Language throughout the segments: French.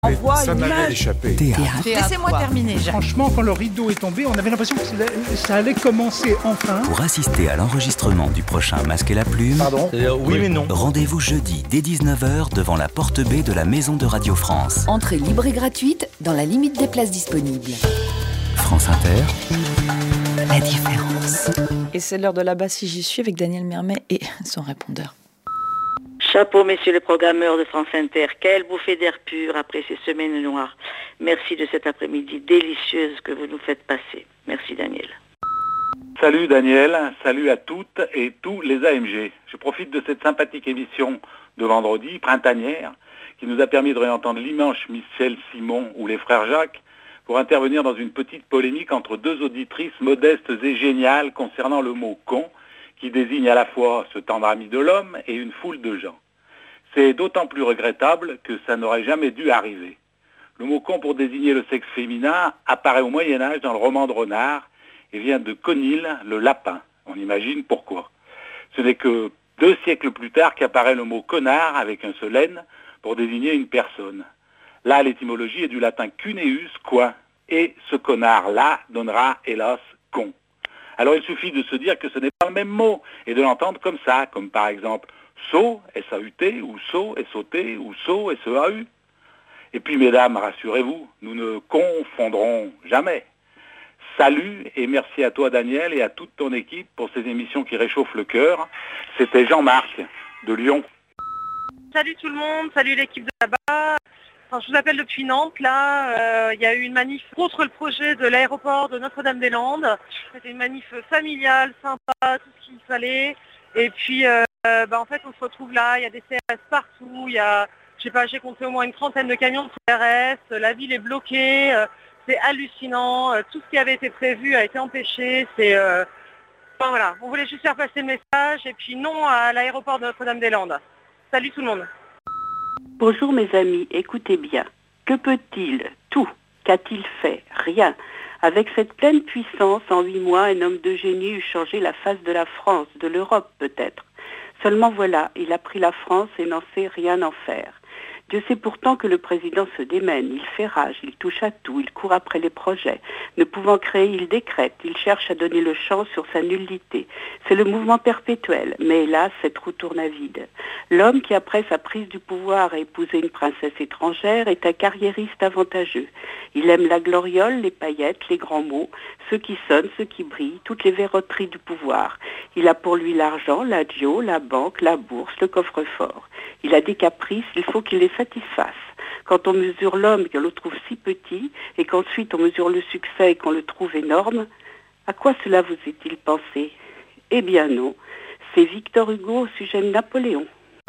Envoie Ça une m'avait image. échappé. Théâtre. Laissez-moi terminer. Franchement, quand le rideau est tombé, on avait l'impression que ça allait commencer enfin. Pour assister à l'enregistrement du prochain Masque et la Plume, Pardon ? Oui mais non. rendez-vous jeudi dès 19h devant la porte B de la Maison de Radio France. Entrée libre et gratuite dans la limite des places disponibles. France Inter, La différence. Et c'est l'heure de là-bas si j'y suis avec Daniel Mermet et son répondeur. Chapeau, messieurs les programmeurs de France Inter. Quelle bouffée d'air pur après ces semaines noires. Merci de cet après-midi délicieuse que vous nous faites passer. Merci, Daniel. Salut Daniel, salut à toutes et tous les AMG. Je profite de cette sympathique émission de vendredi, printanière, qui nous a permis de réentendre l'immense Michel Simon ou les frères Jacques pour intervenir dans une petite polémique entre deux auditrices modestes et géniales concernant le mot « con », qui désigne à la fois ce tendre ami de l'homme et une foule de gens. C'est d'autant plus regrettable que ça n'aurait jamais dû arriver. Le mot con pour désigner le sexe féminin apparaît au Moyen-Âge dans le roman de Renard et vient de Conil, le lapin. On imagine pourquoi. Ce n'est que 2 siècles plus tard qu'apparaît le mot connard avec un seul N pour désigner une personne. Là, l'étymologie est du latin cuneus, coin, et ce connard-là donnera, hélas, con. Alors il suffit de se dire que ce n'est pas le même mot et de l'entendre comme ça, comme par exemple saut, S-A-U-T, ou saut, S-O-T, ou saut, S-E-A-U. Et puis mesdames, rassurez-vous, nous ne confondrons jamais. Salut et merci à toi Daniel et à toute ton équipe pour ces émissions qui réchauffent le cœur. C'était Jean-Marc de Lyon. Salut tout le monde, salut l'équipe de là-bas. Enfin, je vous appelle depuis Nantes, là, il y a eu une manif contre le projet de l'aéroport de Notre-Dame-des-Landes. C'était une manif familiale, sympa, tout ce qu'il fallait. Et puis, en fait, on se retrouve là, il y a des CRS partout, il y a, j'ai compté au moins une 30aine de camions de CRS, la ville est bloquée, c'est hallucinant, tout ce qui avait été prévu a été empêché, voilà, on voulait juste faire passer le message, et puis non à l'aéroport de Notre-Dame-des-Landes. Salut tout le monde. Bonjour mes amis, écoutez bien. Que peut-il? Tout. Qu'a-t-il fait? Rien. Avec cette pleine puissance, en 8 mois, un homme de génie eût changé la face de la France, de l'Europe peut-être. Seulement voilà, il a pris la France et n'en sait rien en faire. Dieu sait pourtant que le président se démène, il fait rage, il touche à tout, il court après les projets. Ne pouvant créer, il décrète, il cherche à donner le champ sur sa nullité. C'est le mouvement perpétuel, mais hélas, cette roue tourne à vide. L'homme qui, après sa prise du pouvoir, a épousé une princesse étrangère, est un carriériste avantageux. Il aime la gloriole, les paillettes, les grands mots, ceux qui sonnent, ceux qui brillent, toutes les verroteries du pouvoir. Il a pour lui l'argent, la dio, la banque, la bourse, le coffre-fort. Il a des caprices, il faut qu'il les satisfasse. Quand on mesure l'homme et qu'on le trouve si petit, et qu'ensuite on mesure le succès et qu'on le trouve énorme, à quoi cela vous est-il pensé? Eh bien non, c'est Victor Hugo au sujet de Napoléon.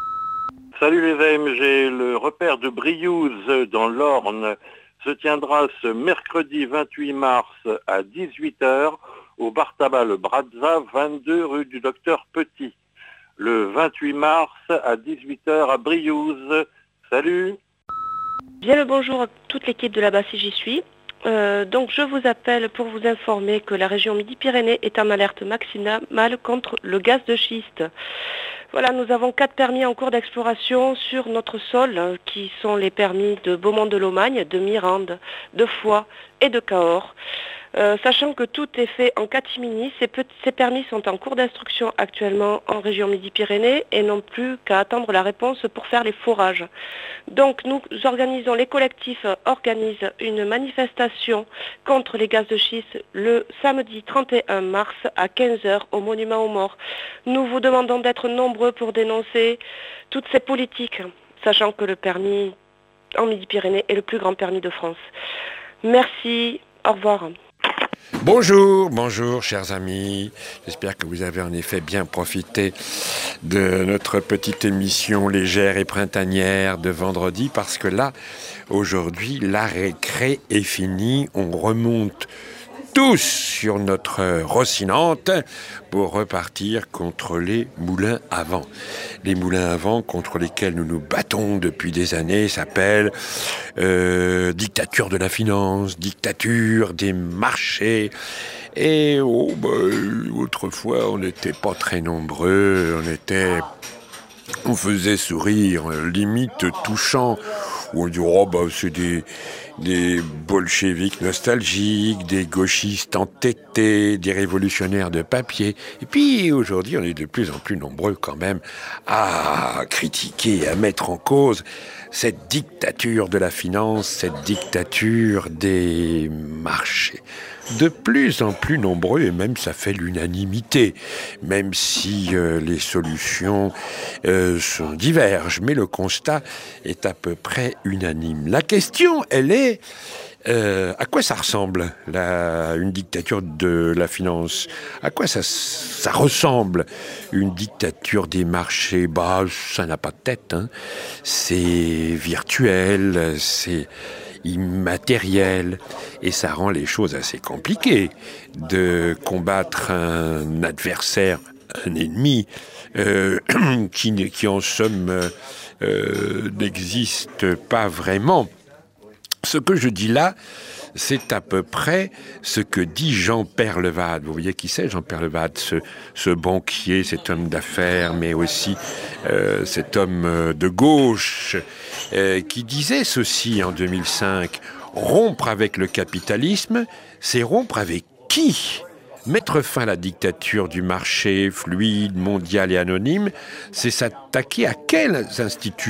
Salut les AMG, le repère de Briouze dans l'Orne se tiendra ce mercredi 28 mars à 18h au bar tabac Le Brazza, 22 rue du Docteur Petit. Le 28 mars à 18h à Briouze. Salut. Bien le bonjour à toute l'équipe de là-bas si j'y suis. Donc je vous appelle pour vous informer que la région Midi-Pyrénées est en alerte maximale contre le gaz de schiste. Voilà, nous avons 4 permis en cours d'exploration sur notre sol, qui sont les permis de Beaumont-de-Lomagne, de Mirande, de Foix et de Cahors. Sachant que tout est fait en catimini, ces permis sont en cours d'instruction actuellement en région Midi-Pyrénées et n'ont plus qu'à attendre la réponse pour faire les forages. Donc les collectifs organisent une manifestation contre les gaz de schiste le samedi 31 mars à 15h au Monument aux Morts. Nous vous demandons d'être nombreux pour dénoncer toutes ces politiques, sachant que le permis en Midi-Pyrénées est le plus grand permis de France. Merci, au revoir. Bonjour, chers amis. J'espère que vous avez en effet bien profité de notre petite émission légère et printanière de vendredi, parce que là, aujourd'hui, la récré est finie. On remonte tous sur notre Rocinante pour repartir contre les moulins à vent. Les moulins à vent contre lesquels nous nous battons depuis des années s'appellent dictature de la finance, dictature des marchés. Et autrefois, on n'était pas très nombreux, on faisait sourire, limite touchant où on dit oh bah c'est des bolcheviks nostalgiques, des gauchistes entêtés, des révolutionnaires de papier. Et puis aujourd'hui, on est de plus en plus nombreux quand même à critiquer, à mettre en cause cette dictature de la finance, cette dictature des marchés. De plus en plus nombreux, et même ça fait l'unanimité, même si les solutions divergent, mais le constat est à peu près unanime. La question, elle est, à quoi ça ressemble une dictature de la finance? À quoi ça ressemble une dictature des marchés? Bah, ça n'a pas de tête, hein. C'est virtuel, c'est immatériel, et ça rend les choses assez compliquées de combattre un adversaire, un ennemi qui en somme n'existe pas vraiment. Ce que je dis là, c'est à peu près ce que dit Jean Peyrelevade. Vous voyez qui c'est, Jean Peyrelevade, ce banquier, cet homme d'affaires, mais aussi cet homme de gauche, qui disait ceci en 2005. Rompre avec le capitalisme, c'est rompre avec qui ? Mettre fin à la dictature du marché fluide, mondial et anonyme, c'est s'attaquer à quelles institutions ?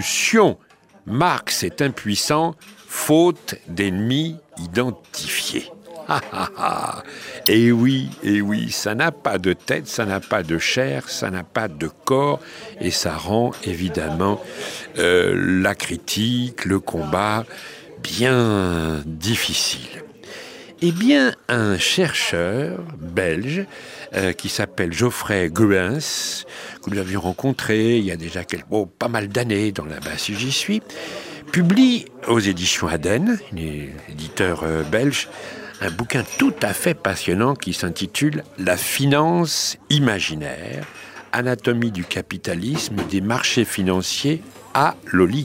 Marx est impuissant, faute d'ennemis identifiés. Et oui, ça n'a pas de tête, ça n'a pas de chair, ça n'a pas de corps, et ça rend évidemment la critique, le combat bien difficile. Eh bien, un chercheur belge qui s'appelle Geoffrey Goerens, que nous avions rencontré il y a déjà pas mal d'années dans la Bassie J'y suis, publie aux éditions Aden, éditeur belge, un bouquin tout à fait passionnant qui s'intitule « La finance imaginaire, anatomie du capitalisme, des marchés financiers à l'oligarchie ».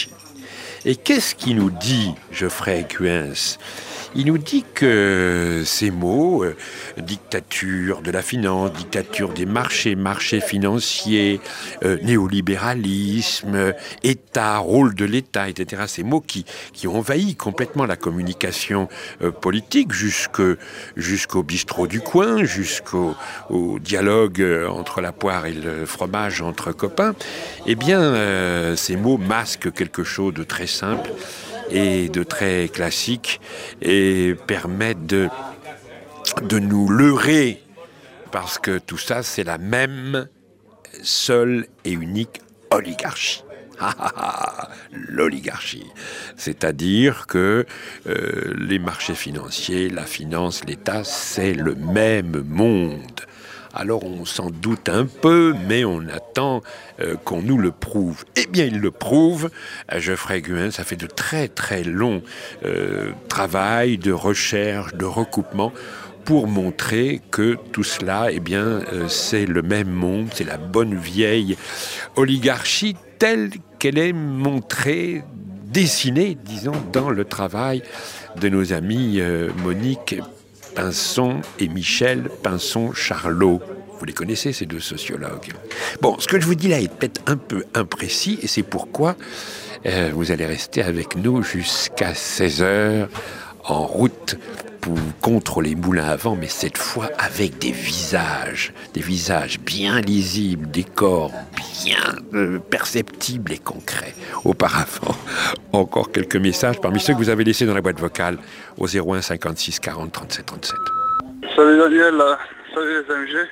Et qu'est-ce qu'il nous dit, Geoffrey Goerens ? Il nous dit que ces mots, dictature de la finance, dictature des marchés, marchés financiers, néolibéralisme, État, rôle de l'État, etc., ces mots qui ont envahi complètement la communication politique jusqu'au bistrot du coin, jusqu'au dialogue entre la poire et le fromage entre copains, eh bien, ces mots masquent quelque chose de très simple et de très classique, et permettent de nous leurrer, parce que tout ça, c'est la même, seule et unique oligarchie. L'oligarchie. C'est-à-dire que les marchés financiers, la finance, l'État, c'est le même monde. Alors on s'en doute un peu, mais on attend qu'on nous le prouve. Eh bien, il le prouve. Geoffrey Goerens, ça fait de très très longs travail de recherche, de recoupement, pour montrer que tout cela, eh bien, c'est le même monde, c'est la bonne vieille oligarchie telle qu'elle est montrée, dessinée, disons, dans le travail de nos amis Monique Pinson et Michel Pinson-Charlot. Vous les connaissez, ces deux sociologues. Bon, ce que je vous dis là est peut-être un peu imprécis, et c'est pourquoi vous allez rester avec nous jusqu'à 16h en route contre les moulins à vent, mais cette fois avec des visages bien lisibles, des corps bien perceptibles et concrets. Auparavant, encore quelques messages parmi ceux que vous avez laissés dans la boîte vocale au 01 56 40 37 37. Salut Daniel, salut les AMG.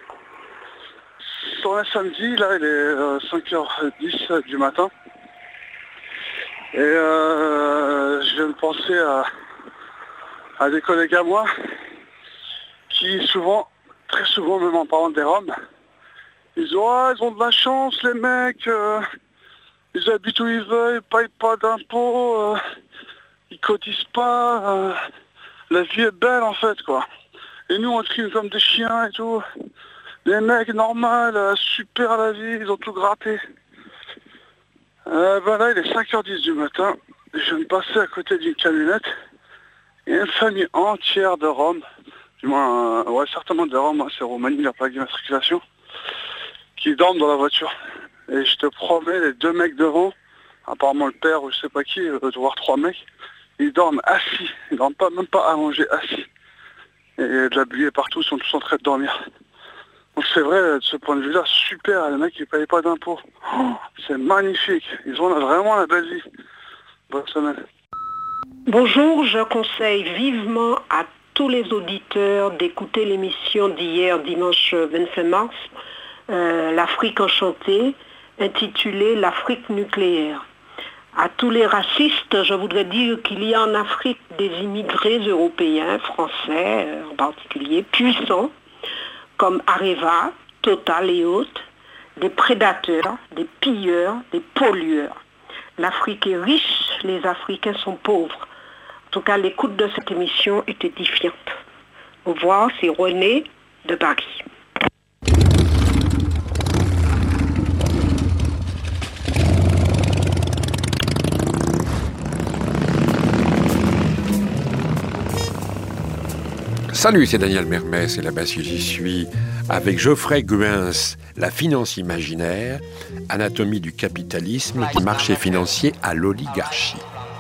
Sur un samedi, là il est 5h10 du matin, et je viens de penser à des collègues à moi qui très souvent, même en parlant des Roms, ils disent ils ont de la chance les mecs, ils habitent où ils veulent, ils payent pas d'impôts, ils cotisent pas, la vie est belle en fait quoi. Et nous on trime comme des chiens et tout. Les mecs normaux, super à la vie, ils ont tout gratté. Là il est 5h10 du matin, je viens de passer à côté d'une camionnette. Il y a une famille entière de Roms, du moins, certainement de Roms, c'est Roumanie, la plaque d'immatriculation, qui dorment dans la voiture. Et je te promets, les deux mecs devant, apparemment le père ou je sais pas qui, de voir 3 mecs, ils dorment assis, ils dorment même pas allongés, assis. Et de la buée partout, ils sont tous en train de dormir. Donc c'est vrai, de ce point de vue-là, super, les mecs ils payent pas d'impôts. Oh, c'est magnifique, ils ont vraiment la belle vie. Bonne semaine. Bonjour, je conseille vivement à tous les auditeurs d'écouter l'émission d'hier, dimanche 25 mars, l'Afrique enchantée, intitulée l'Afrique nucléaire. À tous les racistes, je voudrais dire qu'il y a en Afrique des immigrés européens, français en particulier, puissants, comme Areva, Total et autres, des prédateurs, des pilleurs, des pollueurs. L'Afrique est riche, les Africains sont pauvres. En tout cas, l'écoute de cette émission est édifiante. Au revoir, c'est René de Paris. Salut, c'est Daniel Mermès et là-bas si j'y suis avec Geoffrey Guens, La finance imaginaire, anatomie du capitalisme, du marché financier à l'oligarchie.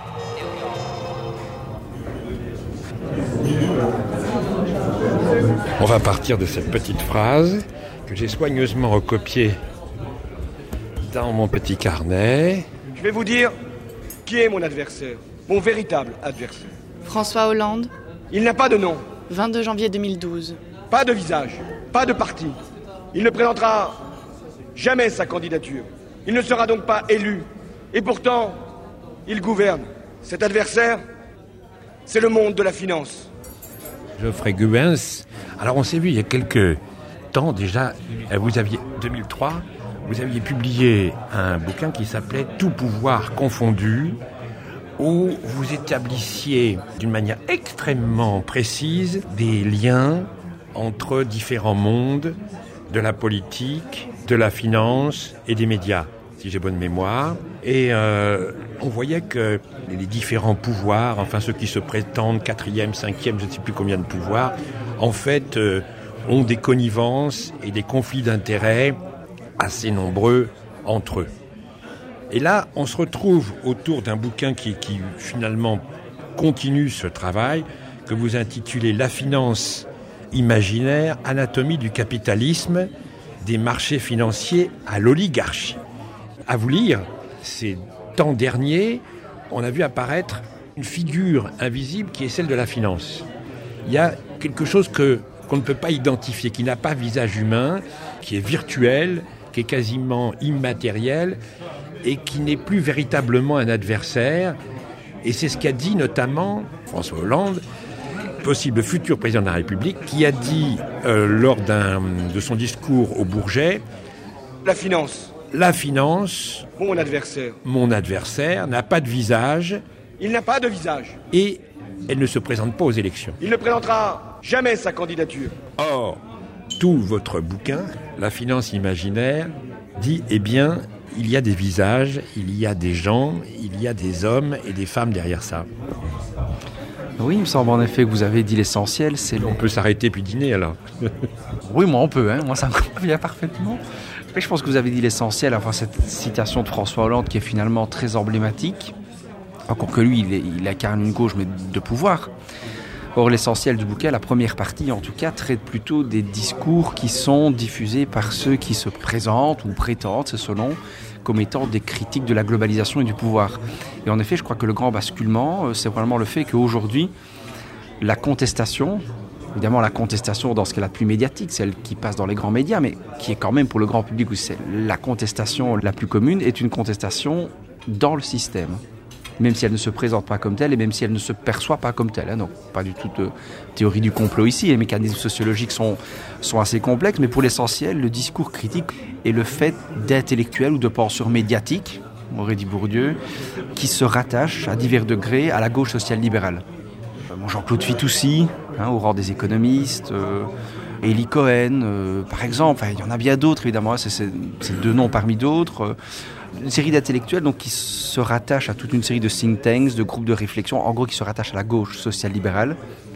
On va partir de cette petite phrase que j'ai soigneusement recopiée dans mon petit carnet. Je vais vous dire qui est mon adversaire, mon véritable adversaire. François Hollande. Il n'a pas de nom. 22 janvier 2012. Pas de visage, pas de parti. Il ne présentera jamais sa candidature. Il ne sera donc pas élu. Et pourtant, il gouverne. Cet adversaire, c'est le monde de la finance. Geoffrey Guens. Alors on s'est vu il y a quelques temps déjà, 2003, vous aviez publié un bouquin qui s'appelait « Tout pouvoir confondu », où vous établissiez d'une manière extrêmement précise des liens entre différents mondes de la politique, de la finance et des médias, si j'ai bonne mémoire. Et on voyait que les différents pouvoirs, enfin ceux qui se prétendent 4e, 5e, je ne sais plus combien de pouvoirs, en fait ont des connivences et des conflits d'intérêts assez nombreux entre eux. Et là, on se retrouve autour d'un bouquin qui finalement continue ce travail, que vous intitulez « La finance imaginaire, anatomie du capitalisme, des marchés financiers à l'oligarchie ». À vous lire, ces temps derniers, on a vu apparaître une figure invisible qui est celle de la finance. Il y a quelque chose qu'on ne peut pas identifier, qui n'a pas visage humain, qui est virtuel, qui est quasiment immatériel, et qui n'est plus véritablement un adversaire. Et c'est ce qu'a dit notamment François Hollande, possible futur président de la République, qui a dit lors de son discours au Bourget, La finance, mon adversaire n'a pas de visage. Il n'a pas de visage. Et elle ne se présente pas aux élections. Il ne présentera jamais sa candidature. Or, tout votre bouquin, La finance imaginaire, dit, eh bien, il y a des visages, il y a des gens, il y a des hommes et des femmes derrière ça. Oui, il me semble en effet que vous avez dit l'essentiel. On peut s'arrêter puis dîner alors. Oui, moi on peut, moi ça me convient parfaitement. Mais je pense que vous avez dit l'essentiel, enfin cette citation de François Hollande qui est finalement très emblématique. Encore que lui, il incarne une gauche mais de pouvoir. Or l'essentiel du bouquin, la première partie en tout cas, traite plutôt des discours qui sont diffusés par ceux qui se présentent ou prétendent, c'est selon, comme étant des critiques de la globalisation et du pouvoir. Et en effet, je crois que le grand basculement, c'est vraiment le fait qu'aujourd'hui, la contestation, évidemment la contestation dans ce qu'elle a de plus médiatique, celle qui passe dans les grands médias, mais qui est quand même pour le grand public, où c'est la contestation la plus commune, est une contestation dans le système. Même si elle ne se présente pas comme telle et même si elle ne se perçoit pas comme telle. Donc, pas du tout de théorie du complot ici. Les mécanismes sociologiques sont assez complexes, mais pour l'essentiel, le discours critique est le fait d'intellectuels ou de penseurs médiatiques, aurait dit Bourdieu, qui se rattachent à divers degrés à la gauche social-libérale. Jean-Claude Fitoussi, au rang des économistes, Elie Cohen, par exemple. Il y en a bien d'autres, évidemment. C'est deux noms parmi d'autres. Une série d'intellectuels donc, qui se rattachent à toute une série de think tanks, de groupes de réflexion, en gros qui se rattachent à la gauche social-libérale,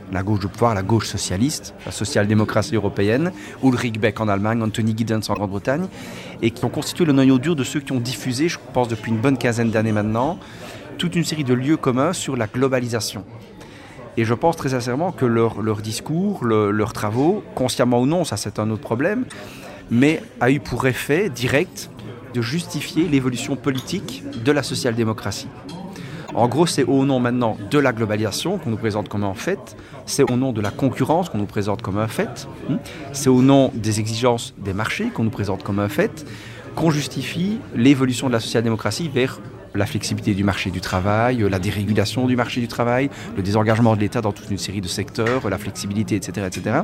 la gauche du pouvoir, la gauche socialiste, la social-démocratie européenne, Ulrich Beck en Allemagne, Anthony Giddens en Grande-Bretagne, et qui ont constitué le noyau dur de ceux qui ont diffusé, je pense depuis une bonne quinzaine d'années maintenant, toute une série de lieux communs sur la globalisation. Et je pense très sincèrement que leur discours, leurs travaux, consciemment ou non, ça c'est un autre problème, mais a eu pour effet direct de justifier l'évolution politique de la social-démocratie. En gros, c'est au nom maintenant de la globalisation qu'on nous présente comme un fait, c'est au nom de la concurrence qu'on nous présente comme un fait, c'est au nom des exigences des marchés qu'on nous présente comme un fait, qu'on justifie l'évolution de la social-démocratie vers la flexibilité du marché du travail, la dérégulation du marché du travail, le désengagement de l'État dans toute une série de secteurs, la flexibilité, etc. etc.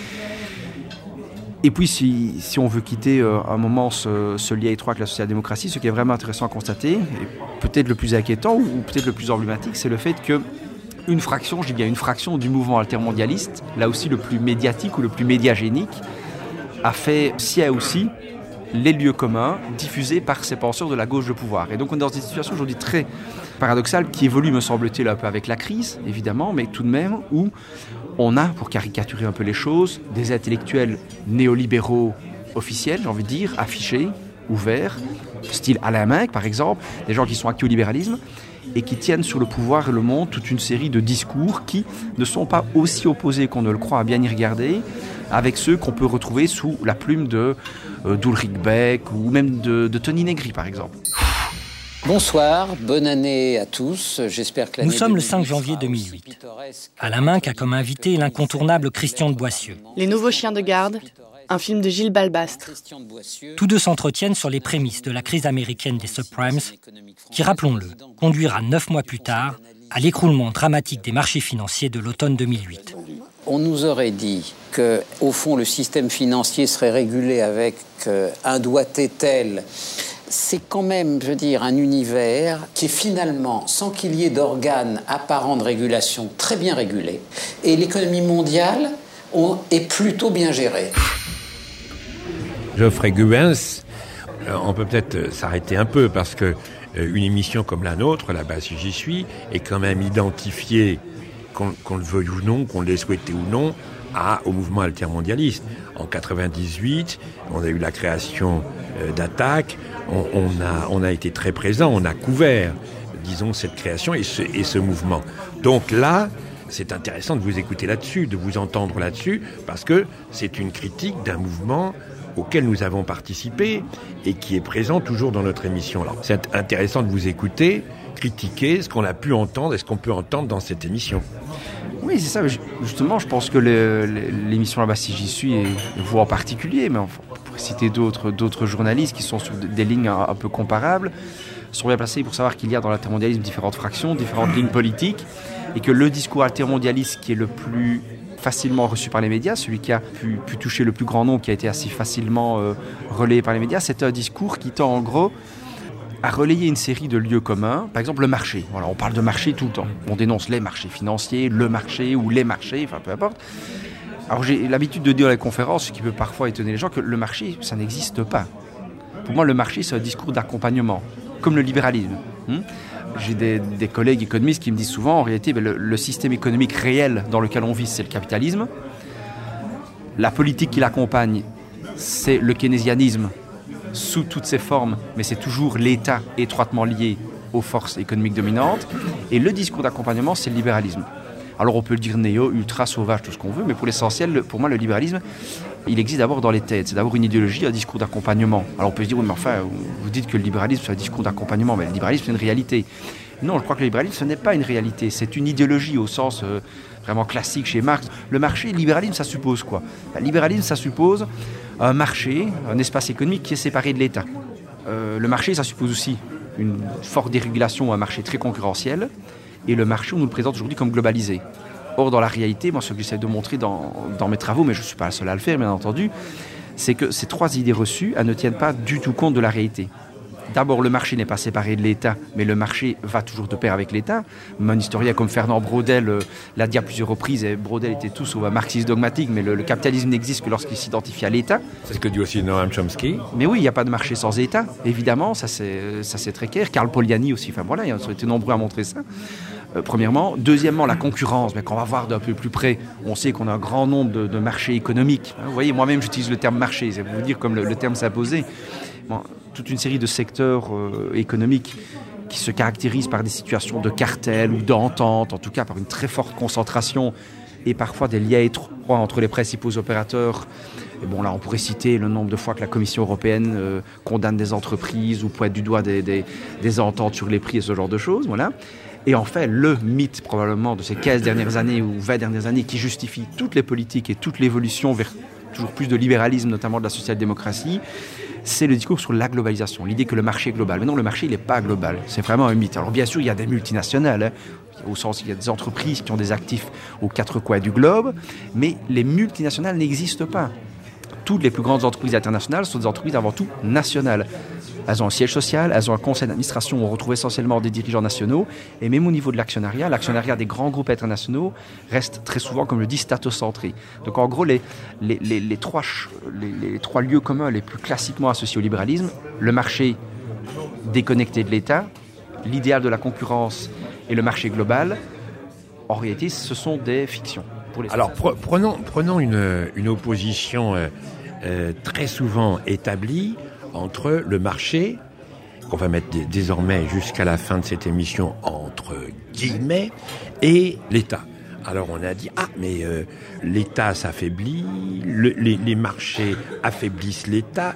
Et puis, si on veut quitter un moment ce lien étroit avec la social-démocratie, ce qui est vraiment intéressant à constater, et peut-être le plus inquiétant ou peut-être le plus emblématique, c'est le fait qu'une fraction, je dis bien une fraction du mouvement altermondialiste, là aussi le plus médiatique ou le plus médiagénique, a fait sien aussi les lieux communs diffusés par ces penseurs de la gauche de pouvoir. Et donc on est dans une situation aujourd'hui très paradoxale qui évolue, me semble-t-il, un peu avec la crise, évidemment, mais tout de même où on a, pour caricaturer un peu les choses, des intellectuels néolibéraux officiels, j'ai envie de dire, affichés, ouverts, style Alain Minc, par exemple, des gens qui sont acquis au libéralisme et qui tiennent sur le pouvoir et le monde toute une série de discours qui ne sont pas aussi opposés qu'on ne le croit à bien y regarder avec ceux qu'on peut retrouver sous la plume d'Ulrich Beck ou même de Tony Negri, par exemple. Bonsoir, bonne année à tous. J'espère que Nous sommes le 5 janvier 2008. Alain Minc a comme invité l'incontournable Christian de Boissieu. Les nouveaux chiens de garde, un film de Gilles Balbastre. Tous deux s'entretiennent sur les prémices de la crise américaine des subprimes qui, rappelons-le, conduira 9 mois plus tard à l'écroulement dramatique des marchés financiers de l'automne 2008. On nous aurait dit que, au fond, le système financier serait régulé avec un doigté tel. C'est quand même, je veux dire, un univers qui est finalement, sans qu'il y ait d'organes apparents de régulation, très bien régulé. Et l'économie mondiale est plutôt bien gérée. Geoffrey Goerens, on peut peut-être s'arrêter un peu parce que une émission comme la nôtre, là-bas si j'y suis, est quand même identifiée, qu'on le veuille ou non, qu'on l'ait souhaité ou non, au mouvement altermondialiste. En 98, on a eu la création d'Attac, on a été très présent, on a couvert, disons, cette création et ce mouvement. Donc là, c'est intéressant de vous écouter là-dessus, de vous entendre là-dessus, parce que c'est une critique d'un mouvement auquel nous avons participé et qui est présent toujours dans notre émission. Alors, c'est intéressant de vous écouter, critiquer ce qu'on a pu entendre et ce qu'on peut entendre dans cette émission. Oui, c'est ça. Justement, je pense que l'émission là-bas, si j'y suis, et vous en particulier, mais on pourrait citer d'autres journalistes qui sont sur des lignes un peu comparables, sont bien placés pour savoir qu'il y a dans l'intermondialisme différentes fractions, différentes lignes politiques, et que le discours altermondialiste qui est le plus facilement reçu par les médias, celui qui a pu toucher le plus grand nombre, qui a été assez facilement relayé par les médias, c'est un discours qui tend en gros à relayer une série de lieux communs, par exemple le marché. Voilà, on parle de marché tout le temps. On dénonce les marchés financiers, le marché ou les marchés, enfin peu importe. Alors j'ai l'habitude de dire à la conférence, ce qui peut parfois étonner les gens, que le marché, ça n'existe pas. Pour moi, le marché, c'est un discours d'accompagnement, comme le libéralisme. J'ai des collègues économistes qui me disent souvent, en réalité, le système économique réel dans lequel on vit, c'est le capitalisme. La politique qui l'accompagne, c'est le keynésianisme, sous toutes ses formes, mais c'est toujours l'État étroitement lié aux forces économiques dominantes. Et le discours d'accompagnement, c'est le libéralisme. Alors on peut le dire néo, ultra, sauvage, tout ce qu'on veut, mais pour l'essentiel, pour moi, le libéralisme, il existe d'abord dans les têtes. C'est d'abord une idéologie, un discours d'accompagnement. Alors on peut se dire, oui, mais enfin, vous dites que le libéralisme, c'est un discours d'accompagnement, mais le libéralisme, c'est une réalité. Non, je crois que le libéralisme, ce n'est pas une réalité. C'est une idéologie au sens vraiment classique chez Marx. Le marché, le libéralisme, ça suppose quoi ? Le libéralisme, ça suppose un marché, un espace économique qui est séparé de l'État. Le marché, ça suppose aussi une forte dérégulation, un marché très concurrentiel. Et le marché, on nous le présente aujourd'hui comme globalisé. Or, dans la réalité, moi, ce que j'essaie de montrer dans mes travaux, mais je ne suis pas le seul à le faire, bien entendu, c'est que ces trois idées reçues, elles ne tiennent pas du tout compte de la réalité. D'abord, le marché n'est pas séparé de l'État, mais le marché va toujours de pair avec l'État. Un historien comme Fernand Braudel l'a dit à plusieurs reprises, et Braudel était tout sauf un marxiste dogmatique, mais le capitalisme n'existe que lorsqu'il s'identifie à l'État. C'est ce que dit aussi Noam Chomsky. Mais oui, il n'y a pas de marché sans État, évidemment, ça c'est très clair. Karl Polanyi aussi, enfin voilà, ils ont été nombreux à montrer ça. Premièrement. Deuxièmement, la concurrence. Mais quand on va voir d'un peu plus près, on sait qu'on a un grand nombre de marchés économiques. Vous voyez, moi-même, j'utilise le terme marché. C'est pour vous dire comme le terme s'imposait. Bon, toute une série de secteurs économiques qui se caractérisent par des situations de cartel ou d'entente, en tout cas par une très forte concentration et parfois des liens étroits entre les principaux opérateurs. Et bon, là, on pourrait citer le nombre de fois que la Commission européenne condamne des entreprises ou pointe du doigt des ententes sur les prix et ce genre de choses. Voilà. Et enfin, le mythe probablement de ces 15 dernières années ou 20 dernières années qui justifie toutes les politiques et toute l'évolution vers toujours plus de libéralisme, notamment de la social-démocratie, c'est le discours sur la globalisation, l'idée que le marché est global. Mais non, le marché, il n'est pas global. C'est vraiment un mythe. Alors bien sûr, il y a des multinationales, au sens où il y a des entreprises qui ont des actifs aux quatre coins du globe, mais les multinationales n'existent pas. Toutes les plus grandes entreprises internationales sont des entreprises avant tout nationales. Elles ont un siège social, elles ont un conseil d'administration où on retrouve essentiellement des dirigeants nationaux. Et même au niveau de l'actionnariat des grands groupes internationaux reste très souvent, comme je dis, statocentré. Donc en gros, les trois lieux communs les plus classiquement associés au libéralisme, le marché déconnecté de l'État, l'idéal de la concurrence et le marché global, en réalité, ce sont des fictions. Alors prenons une opposition très souvent établie entre le marché, qu'on va mettre désormais jusqu'à la fin de cette émission entre guillemets, et l'État. Alors on a dit, mais l'État s'affaiblit, les marchés affaiblissent l'État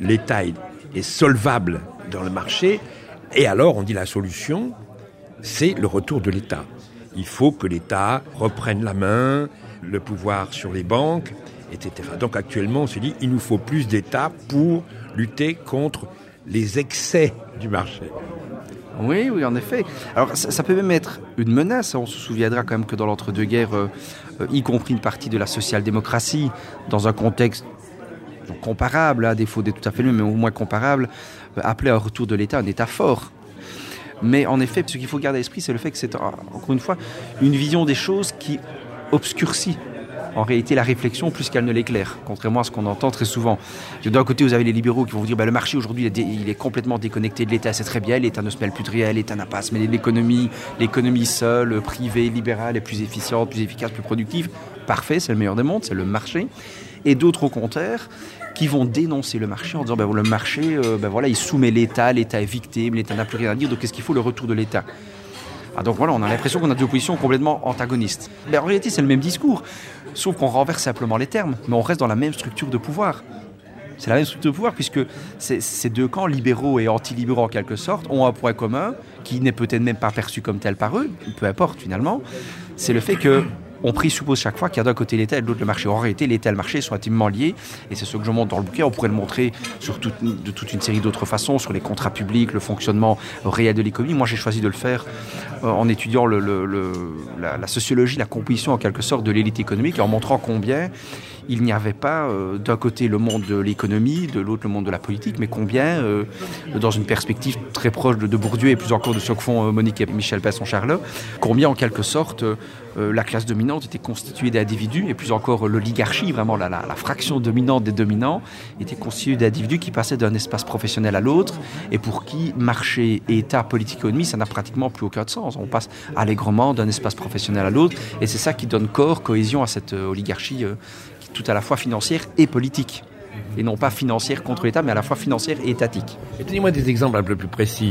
est solvable dans le marché, et alors on dit la solution, c'est le retour de l'État. Il faut que l'État reprenne la main, le pouvoir sur les banques, etc. Donc actuellement, on se dit il nous faut plus d'État pour lutter contre les excès du marché. Oui, en effet. Alors ça peut même être une menace. On se souviendra quand même que dans l'entre-deux-guerres, y compris une partie de la social-démocratie, dans un contexte comparable, à défaut d'être tout à fait le même, mais au moins comparable, appelait un retour de l'État, un État fort. Mais en effet, ce qu'il faut garder à l'esprit, c'est le fait que c'est, encore une fois, une vision des choses qui obscurcit en réalité la réflexion plus qu'elle ne l'éclaire, contrairement à ce qu'on entend très souvent. D'un côté, vous avez les libéraux qui vont vous dire le marché aujourd'hui, il est complètement déconnecté de l'État, c'est très bien, l'État ne se mêle plus de rien, l'État n'a pas à se mêler de l'économie seule, privée, libérale, est plus efficiente, plus efficace, plus productive. Parfait, c'est le meilleur des mondes, c'est le marché. Et d'autres, au contraire, qui vont dénoncer le marché en disant le marché, il soumet l'État est victime, l'État n'a plus rien à dire, donc qu'est-ce qu'il faut? Le retour de l'État. Donc voilà, on a l'impression qu'on a deux positions complètement antagonistes. Mais en réalité, c'est le même discours, sauf qu'on renverse simplement les termes, mais on reste dans la même structure de pouvoir. C'est la même structure de pouvoir, puisque ces deux camps, libéraux et anti-libéraux en quelque sorte, ont un point commun, qui n'est peut-être même pas perçu comme tel par eux, peu importe finalement, c'est le fait que on présuppose chaque fois qu'il y a d'un côté l'État et de l'autre le marché. En réalité, l'État et le marché sont intimement liés, et c'est ce que je montre dans le bouquin. On pourrait le montrer de toute une série d'autres façons, sur les contrats publics, le fonctionnement réel de l'économie. Moi, j'ai choisi de le faire en étudiant la sociologie, la composition en quelque sorte de l'élite économique, et en montrant combien il n'y avait pas d'un côté le monde de l'économie, de l'autre le monde de la politique, mais combien, dans une perspective très proche de Bourdieu et plus encore de ce que font Monique et Michel Pesson-Charlot, combien en quelque sorte la classe dominante était constituée d'individus, et plus encore l'oligarchie, vraiment la fraction dominante des dominants, était constituée d'individus qui passaient d'un espace professionnel à l'autre, et pour qui marché, État, politique, économie, ça n'a pratiquement plus aucun sens. On passe allègrement d'un espace professionnel à l'autre, et c'est ça qui donne corps, cohésion à cette oligarchie tout à la fois financière et politique. Et non pas financière contre l'État, mais à la fois financière et étatique. Et donnez-moi des exemples un peu plus précis,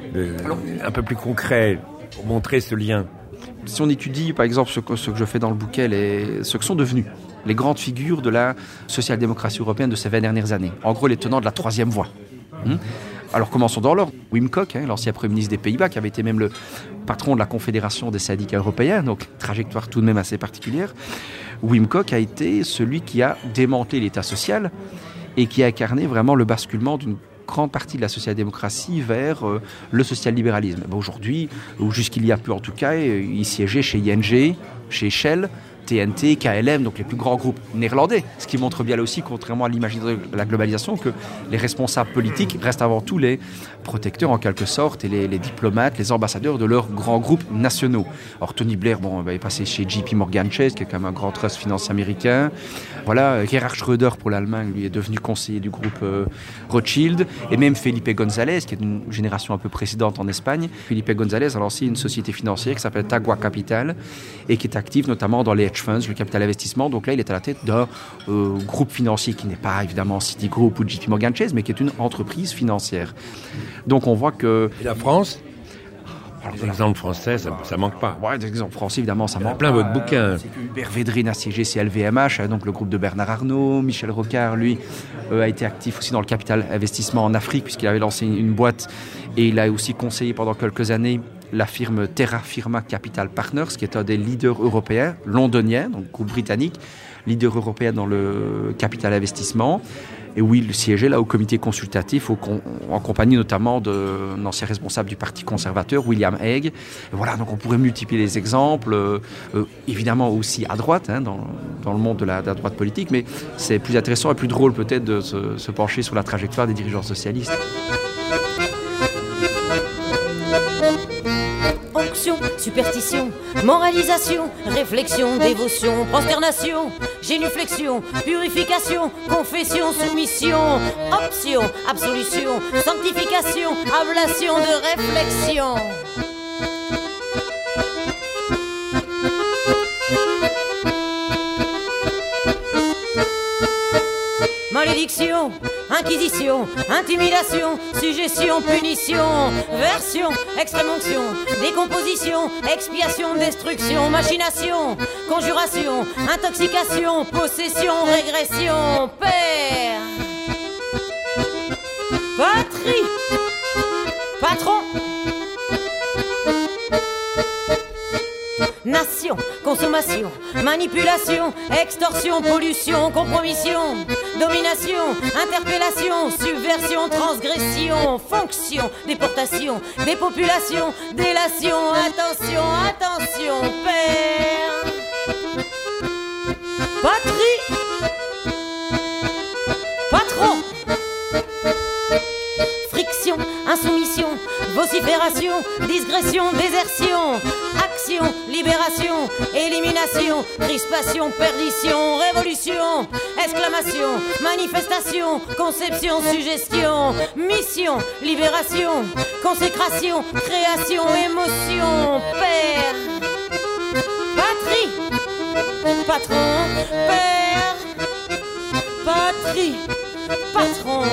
un peu plus concrets, pour montrer ce lien. Si on étudie, par exemple, ce que je fais dans le bouquin, ce que sont devenus les grandes figures de la social-démocratie européenne de ces 20 dernières années. En gros, les tenants de la troisième voie. Alors commençons dans l'ordre. Wim Kok, l'ancien Premier ministre des Pays-Bas, qui avait été même le patron de la Confédération des syndicats européens, donc trajectoire tout de même assez particulière. Wim Kok a été celui qui a démantelé l'État social et qui a incarné vraiment le basculement d'une grande partie de la social-démocratie vers le social-libéralisme. Aujourd'hui, ou jusqu'il y a peu en tout cas, il siégeait chez ING, chez Shell, TNT, KLM, donc les plus grands groupes néerlandais. Ce qui montre bien là aussi, contrairement à l'imaginaire de la globalisation, que les responsables politiques restent avant tout les protecteurs en quelque sorte et les diplomates, les ambassadeurs de leurs grands groupes nationaux. Alors Tony Blair, est passé chez JP Morgan Chase, qui est quand même un grand trust financier américain. Voilà, Gerhard Schröder pour l'Allemagne, lui est devenu conseiller du groupe Rothschild, et même Felipe González, qui est d'une génération un peu précédente en Espagne. Felipe González a lancé une société financière qui s'appelle Tagua Capital et qui est active notamment dans les hedge funds, le capital investissement. Donc là, il est à la tête d'un groupe financier qui n'est pas évidemment Citigroup ou JP Morgan Chase, mais qui est une entreprise financière. Donc on voit que... Et la France ? Alors, des exemples français, ça manque pas. Ouais, des exemples français, évidemment, ça manque plein pas. Votre bouquin. C'est que Hubert Védrine a siégé chez LVMH, donc le groupe de Bernard Arnault. Michel Rocard, lui, a été actif aussi dans le capital investissement en Afrique, puisqu'il avait lancé une boîte. Et il a aussi conseillé pendant quelques années la firme Terra Firma Capital Partners, qui est un des leaders européens, londoniens, donc groupe britannique, leader européen dans le capital investissement. Et oui, il siégeait là au comité consultatif, en compagnie notamment d'un ancien responsable du Parti conservateur, William Hague. Et voilà, donc on pourrait multiplier les exemples, évidemment aussi à droite, dans le monde de la droite politique, mais c'est plus intéressant et plus drôle peut-être de se pencher sur la trajectoire des dirigeants socialistes. Onction, superstition, moralisation, réflexion, dévotion, prosternation, génuflexion, purification, confession, soumission, option, absolution, sanctification, ablation de réflexion. Malédiction, inquisition, intimidation, suggestion, punition, version, extrême-onction, décomposition, expiation, destruction, machination, conjuration, intoxication, possession, régression, père, patrie, patron, nation, consommation, manipulation, extorsion, pollution, compromission, domination, interpellation, subversion, transgression, fonction, déportation, dépopulation, délation, attention, attention, père, patrie, patron, friction, insoumission, vocifération, digression, désertion, action, libération, élimination, crispation, perdition, révolution, exclamation, manifestation, conception, suggestion, mission, libération, consécration, création, émotion, père, patrie, patron, père, patrie, patron.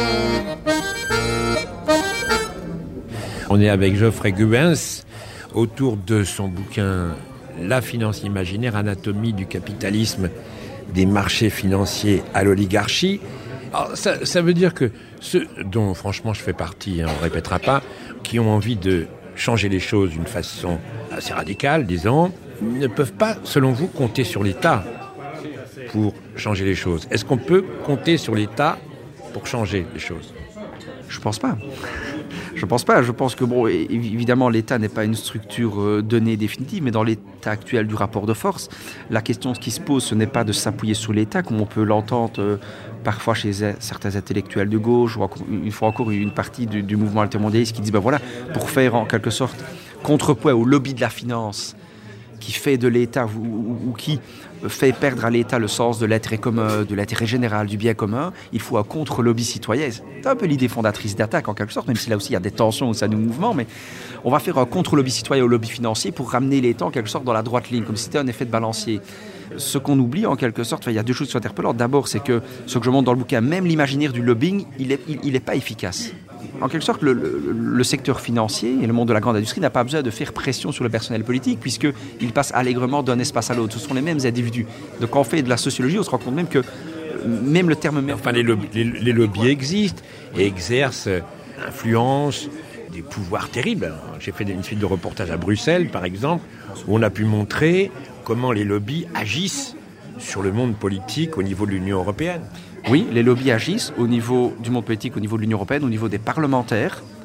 On est avec Geoffrey Gubens autour de son bouquin La finance imaginaire, anatomie du capitalisme des marchés financiers à l'oligarchie. Alors, ça veut dire que ceux dont franchement je fais partie, on ne répétera pas, qui ont envie de changer les choses d'une façon assez radicale, disons, ne peuvent pas, selon vous, compter sur l'État pour changer les choses. Est-ce qu'on peut compter sur l'État pour changer les choses ? Je pense pas. Je pense pas. Je pense que, évidemment, l'État n'est pas une structure donnée définitive, mais dans l'état actuel du rapport de force, la question qui se pose, ce n'est pas de s'appuyer sur l'État, comme on peut l'entendre parfois chez certains intellectuels de gauche, ou une fois encore une partie du mouvement altermondialiste qui dit, pour faire en quelque sorte contrepoids au lobby de la finance, qui fait de l'État ou qui fait perdre à l'État le sens de l'intérêt commun, de l'intérêt général, du bien commun, il faut un contre-lobby citoyen. C'est un peu l'idée fondatrice d'Attaque en quelque sorte, même si là aussi il y a des tensions au sein du mouvement, mais on va faire un contre-lobby citoyen au lobby financier pour ramener l'État en quelque sorte dans la droite ligne, comme si c'était un effet de balancier. Ce qu'on oublie en quelque sorte, il y a deux choses qui sont interpellantes. D'abord, c'est que ce que je montre dans le bouquin, même l'imaginaire du lobbying, il est pas efficace. En quelque sorte, le secteur financier et le monde de la grande industrie n'a pas besoin de faire pression sur le personnel politique puisqu'il passe allègrement d'un espace à l'autre. Ce sont les mêmes individus. Donc quand on fait de la sociologie, on se rend compte même que même le terme... Enfin, les lobbies existent et exercent influence, des pouvoirs terribles. J'ai fait une suite de reportages à Bruxelles, par exemple, où on a pu montrer comment les lobbies agissent sur le monde politique au niveau de l'Union européenne. Oui, les lobbies agissent au niveau du monde politique, au niveau de l'Union européenne, au niveau des parlementaires.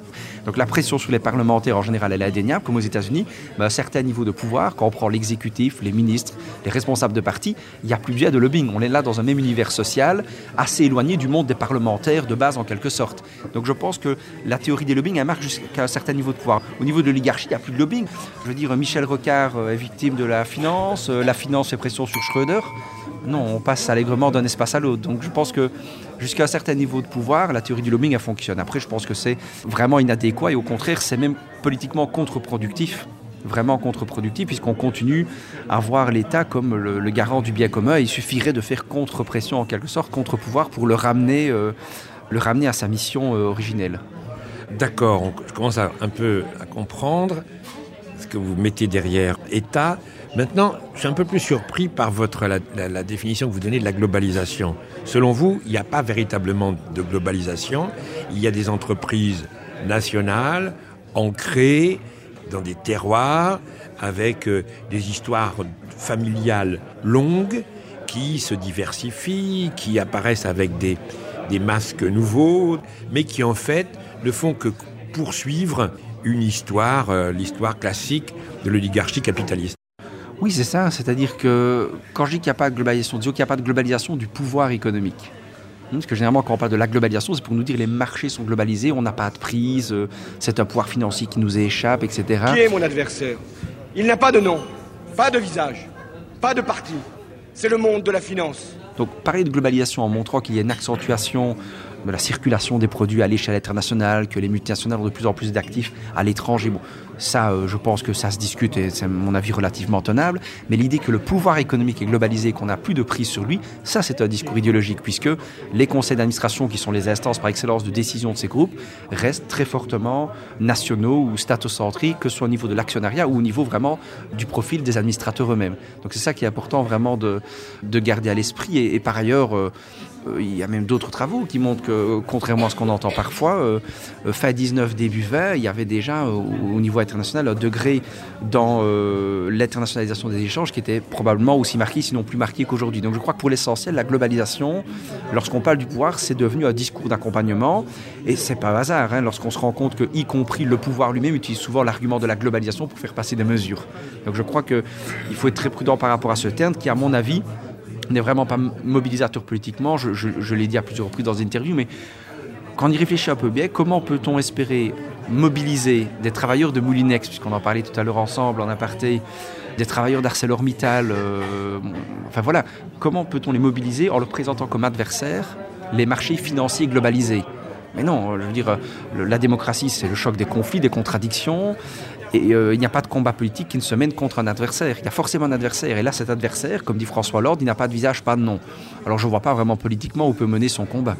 Donc la pression sur les parlementaires en général, elle est indéniable, comme aux États-Unis, mais à un certain niveau de pouvoir, quand on prend l'exécutif, les ministres, les responsables de parti, il n'y a plus besoin de lobbying. On est là dans un même univers social, assez éloigné du monde des parlementaires de base en quelque sorte. Donc je pense que la théorie des lobbying, elle marche jusqu'à un certain niveau de pouvoir. Au niveau de l'oligarchie, il n'y a plus de lobbying. Je veux dire, Michel Rocard est victime de la finance fait pression sur Schröder. Non, on passe allègrement d'un espace à l'autre. Donc je pense que jusqu'à un certain niveau de pouvoir, la théorie du lobbying, elle fonctionne. Après, je pense que c'est vraiment inadéquat et au contraire, c'est même politiquement contre-productif. Vraiment contre-productif, puisqu'on continue à voir l'État comme le garant du bien commun. Il suffirait de faire contre-pression, en quelque sorte, contre-pouvoir, pour le ramener à sa mission originelle. D'accord, je commence un peu à comprendre ce que vous mettez derrière État. Maintenant, je suis un peu plus surpris par la définition que vous donnez de la globalisation. Selon vous, il n'y a pas véritablement de globalisation. Il y a des entreprises nationales, ancrées dans des terroirs, avec des histoires familiales longues, qui se diversifient, qui apparaissent avec des masques nouveaux, mais qui en fait ne font que poursuivre une histoire, l'histoire classique de l'oligarchie capitaliste. Oui, c'est ça. C'est-à-dire que quand je dis qu'il n'y a pas de globalisation, disons qu'il n'y a pas de globalisation du pouvoir économique. Parce que généralement, quand on parle de la globalisation, c'est pour nous dire que les marchés sont globalisés, on n'a pas de prise, c'est un pouvoir financier qui nous échappe, etc. Qui est mon adversaire? Il n'a pas de nom, pas de visage, pas de parti. C'est le monde de la finance. Donc parler de globalisation en montrant qu'il y a une accentuation de la circulation des produits à l'échelle internationale, que les multinationales ont de plus en plus d'actifs à l'étranger. Bon, ça, je pense que ça se discute et c'est, à mon avis, relativement tenable. Mais l'idée que le pouvoir économique est globalisé et qu'on n'a plus de prise sur lui, ça, c'est un discours idéologique, puisque les conseils d'administration, qui sont les instances par excellence de décision de ces groupes, restent très fortement nationaux ou statocentriques, que ce soit au niveau de l'actionnariat ou au niveau vraiment du profil des administrateurs eux-mêmes. Donc c'est ça qui est important vraiment de garder à l'esprit. Et par ailleurs, il y a même d'autres travaux qui montrent que, contrairement à ce qu'on entend parfois, fin 19, début 20, il y avait déjà au niveau international un degré dans l'internationalisation des échanges qui était probablement aussi marqué, sinon plus marqué qu'aujourd'hui. Donc je crois que pour l'essentiel, la globalisation, lorsqu'on parle du pouvoir, c'est devenu un discours d'accompagnement. Et c'est pas un hasard, hein, lorsqu'on se rend compte que, y compris le pouvoir lui-même, utilise souvent l'argument de la globalisation pour faire passer des mesures. Donc je crois qu'il faut être très prudent par rapport à ce terme qui, à mon avis, n'est vraiment pas mobilisateur politiquement, je l'ai dit à plusieurs reprises dans des interviews, mais quand on y réfléchit un peu bien, comment peut-on espérer mobiliser des travailleurs de Moulinex, puisqu'on en parlait tout à l'heure ensemble en aparté, des travailleurs d'ArcelorMittal, enfin voilà, comment peut-on les mobiliser en leur présentant comme adversaires les marchés financiers globalisés? Mais non, je veux dire, la démocratie, c'est le choc des conflits, des contradictions. Et il n'y a pas de combat politique qui ne se mène contre un adversaire. Il y a forcément un adversaire. Et là, cet adversaire, comme dit François Hollande, il n'a pas de visage, pas de nom. Alors je ne vois pas vraiment politiquement où peut mener son combat.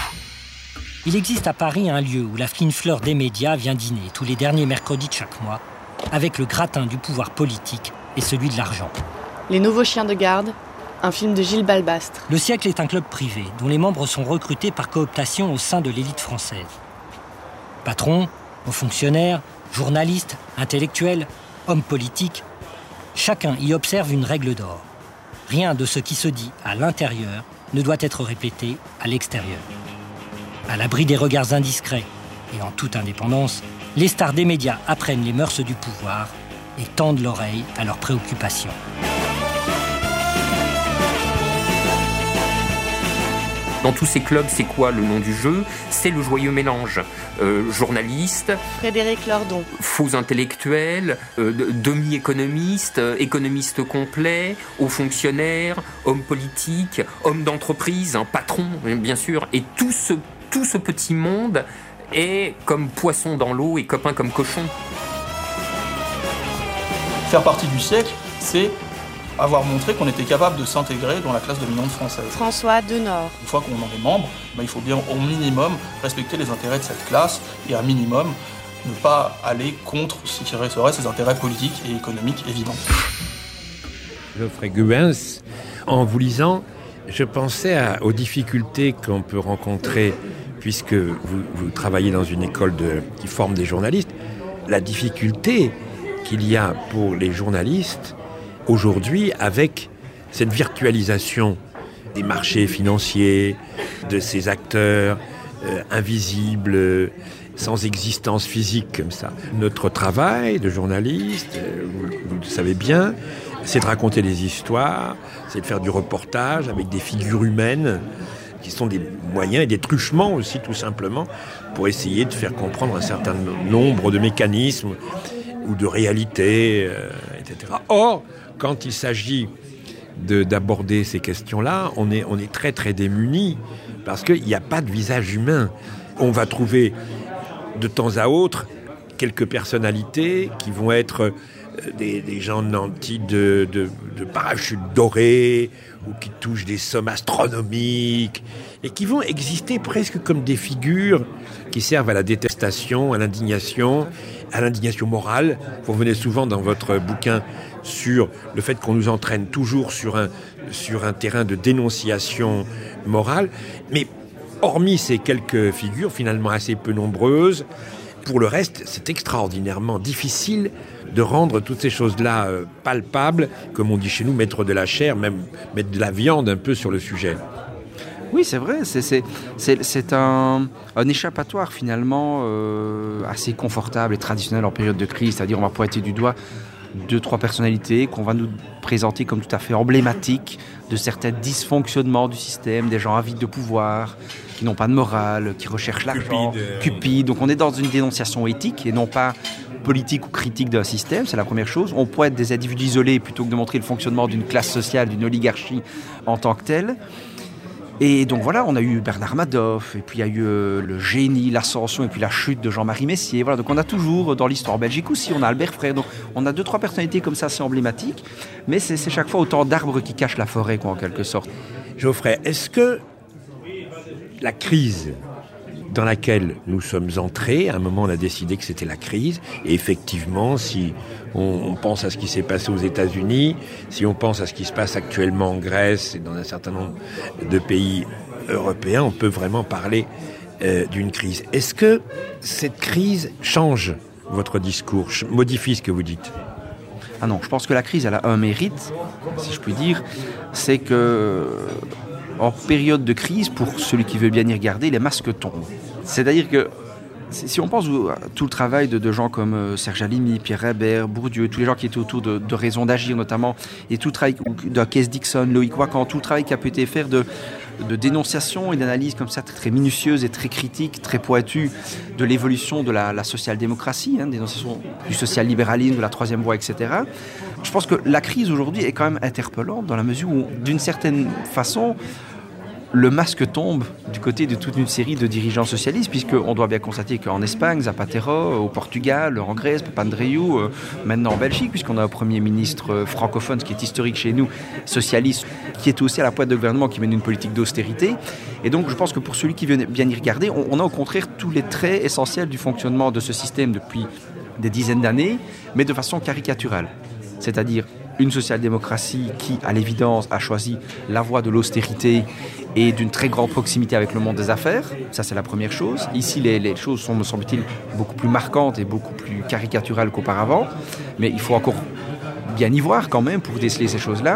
Il existe à Paris un lieu où la fine fleur des médias vient dîner tous les derniers mercredis de chaque mois, avec le gratin du pouvoir politique et celui de l'argent. Les nouveaux chiens de garde, un film de Gilles Balbastre. Le Siècle est un club privé dont les membres sont recrutés par cooptation au sein de l'élite française. Patrons, hauts fonctionnaires, journalistes, intellectuels, hommes politiques, chacun y observe une règle d'or. Rien de ce qui se dit à l'intérieur ne doit être répété à l'extérieur. À l'abri des regards indiscrets et en toute indépendance, les stars des médias apprennent les mœurs du pouvoir et tendent l'oreille à leurs préoccupations. Dans tous ces clubs, c'est quoi le nom du jeu? C'est le joyeux mélange. Journalistes, Frédéric Lordon, faux intellectuels, demi-économistes, économistes complets, hauts fonctionnaires, hommes politiques, hommes d'entreprise, patrons, bien sûr. Et tout ce petit monde est comme poisson dans l'eau et copain comme cochon. Faire partie du siècle, c'est avoir montré qu'on était capable de s'intégrer dans la classe dominante française. François Denord. Une fois qu'on en est membre, il faut bien au minimum respecter les intérêts de cette classe et à minimum ne pas aller contre ce qui serait ses intérêts politiques et économiques évidents. Geoffrey Gubens, en vous lisant, je pensais aux difficultés qu'on peut rencontrer puisque vous travaillez dans une école qui forme des journalistes. La difficulté qu'il y a pour les journalistes aujourd'hui, avec cette virtualisation des marchés financiers, de ces acteurs invisibles, sans existence physique comme ça. Notre travail de journaliste, vous le savez bien, c'est de raconter des histoires, c'est de faire du reportage avec des figures humaines qui sont des moyens et des truchements aussi tout simplement pour essayer de faire comprendre un certain nombre de mécanismes ou de réalités, etc. Or, quand il s'agit d'aborder ces questions-là, on est très très démunis parce qu'il n'y a pas de visage humain. On va trouver de temps à autre quelques personnalités qui vont être des gens nantis de parachutes dorés ou qui touchent des sommes astronomiques et qui vont exister presque comme des figures qui servent à la détestation, à l'indignation morale. Vous revenez souvent dans votre bouquin sur le fait qu'on nous entraîne toujours sur un terrain de dénonciation morale. Mais hormis ces quelques figures finalement assez peu nombreuses, pour le reste, c'est extraordinairement difficile de rendre toutes ces choses-là palpables, comme on dit chez nous, mettre de la chair, même mettre de la viande un peu sur le sujet. Oui, c'est vrai, c'est un échappatoire finalement assez confortable et traditionnel en période de crise, c'est-à-dire on va pointer du doigt 2-3 personnalités qu'on va nous présenter comme tout à fait emblématiques de certains dysfonctionnements du système, des gens avides de pouvoir, qui n'ont pas de morale, qui recherchent l'argent, cupides. Donc on est dans une dénonciation éthique et non pas politique ou critique d'un système, c'est la première chose. On pointe des individus isolés plutôt que de montrer le fonctionnement d'une classe sociale, d'une oligarchie en tant que telle. Et donc voilà, on a eu Bernard Madoff, et puis il y a eu le génie, l'ascension, et puis la chute de Jean-Marie Messier. Voilà, donc on a toujours, dans l'histoire belgique aussi, on a Albert Frère. Donc on a 2-3 personnalités comme ça assez emblématiques, mais c'est chaque fois autant d'arbres qui cachent la forêt, quoi, en quelque sorte. Geoffrey, est-ce que la crise dans laquelle nous sommes entrés, à un moment on a décidé que c'était la crise, et effectivement, si on pense à ce qui s'est passé aux États-Unis, si on pense à ce qui se passe actuellement en Grèce et dans un certain nombre de pays européens, on peut vraiment parler d'une crise. Est-ce que cette crise change votre discours, modifie ce que vous dites ? Ah non, je pense que la crise, elle a un mérite, si je puis dire, c'est que en période de crise, pour celui qui veut bien y regarder, les masques tombent. C'est-à-dire que si on pense à tout le travail de gens comme Serge Halimi, Pierre Hébert, Bourdieu, tous les gens qui étaient autour de Raison d'agir notamment, et tout le travail de Kees Dixon, Loïc Wacan, tout le travail qui a pu être fait de dénonciation et d'analyse comme ça très minutieuse et très critique, très pointue de l'évolution de la social-démocratie, dénonciation du social-libéralisme, de la troisième voie, etc. Je pense que la crise aujourd'hui est quand même interpellante dans la mesure où, d'une certaine façon, le masque tombe du côté de toute une série de dirigeants socialistes, puisqu'on doit bien constater qu'en Espagne, Zapatero, au Portugal, en Grèce, Papandreou, maintenant en Belgique, puisqu'on a un Premier ministre francophone, ce qui est historique chez nous, socialiste, qui est aussi à la pointe de gouvernement, qui mène une politique d'austérité. Et donc je pense que pour celui qui veut bien y regarder, on a au contraire tous les traits essentiels du fonctionnement de ce système depuis des dizaines d'années, mais de façon caricaturale. C'est-à-dire une social-démocratie qui, à l'évidence, a choisi la voie de l'austérité et d'une très grande proximité avec le monde des affaires. Ça, c'est la première chose. Ici, les choses sont, me semble-t-il, beaucoup plus marquantes et beaucoup plus caricaturales qu'auparavant. Mais il faut encore bien y voir quand même pour déceler ces choses-là.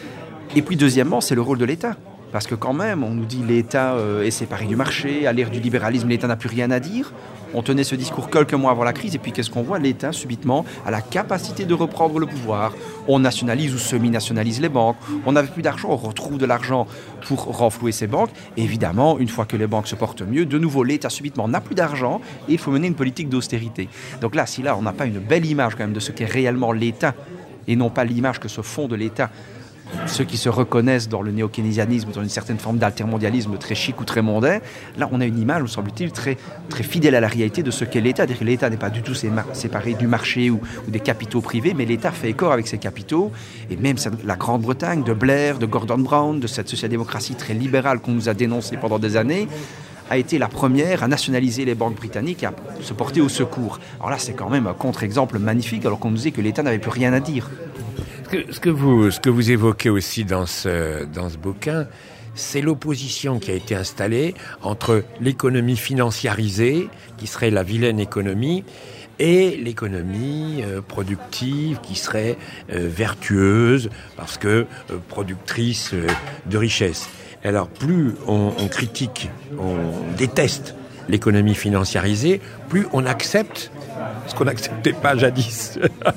Et puis, deuxièmement, c'est le rôle de l'État. Parce que quand même, on nous dit l'État est séparé du marché, à l'ère du libéralisme, l'État n'a plus rien à dire. On tenait ce discours quelques mois avant la crise, et puis qu'est-ce qu'on voit ? L'État, subitement, a la capacité de reprendre le pouvoir. On nationalise ou semi-nationalise les banques. On n'avait plus d'argent, on retrouve de l'argent pour renflouer ces banques. Et évidemment, une fois que les banques se portent mieux, de nouveau, l'État, subitement, n'a plus d'argent, et il faut mener une politique d'austérité. Donc là, si là, on n'a pas une belle image quand même de ce qu'est réellement l'État, et non pas l'image que se font de l'État ceux qui se reconnaissent dans le néo-keynésianisme, dans une certaine forme d'altermondialisme très chic ou très mondain, là on a une image, me semble-t-il, très, très fidèle à la réalité de ce qu'est l'État. C'est-à-dire que l'État n'est pas du tout séparé du marché ou des capitaux privés, mais l'État fait corps avec ses capitaux. Et même la Grande-Bretagne, de Blair, de Gordon Brown, de cette social-démocratie très libérale qu'on nous a dénoncée pendant des années, a été la première à nationaliser les banques britanniques et à se porter au secours. Alors là, c'est quand même un contre-exemple magnifique, alors qu'on nous disait que l'État n'avait plus rien à dire. Ce que vous évoquez aussi dans ce bouquin, c'est l'opposition qui a été installée entre l'économie financiarisée, qui serait la vilaine économie, et l'économie productive, qui serait vertueuse, parce que productrice de richesse. Alors plus on critique, on déteste l'économie financiarisée, plus on accepte ce qu'on n'acceptait pas jadis,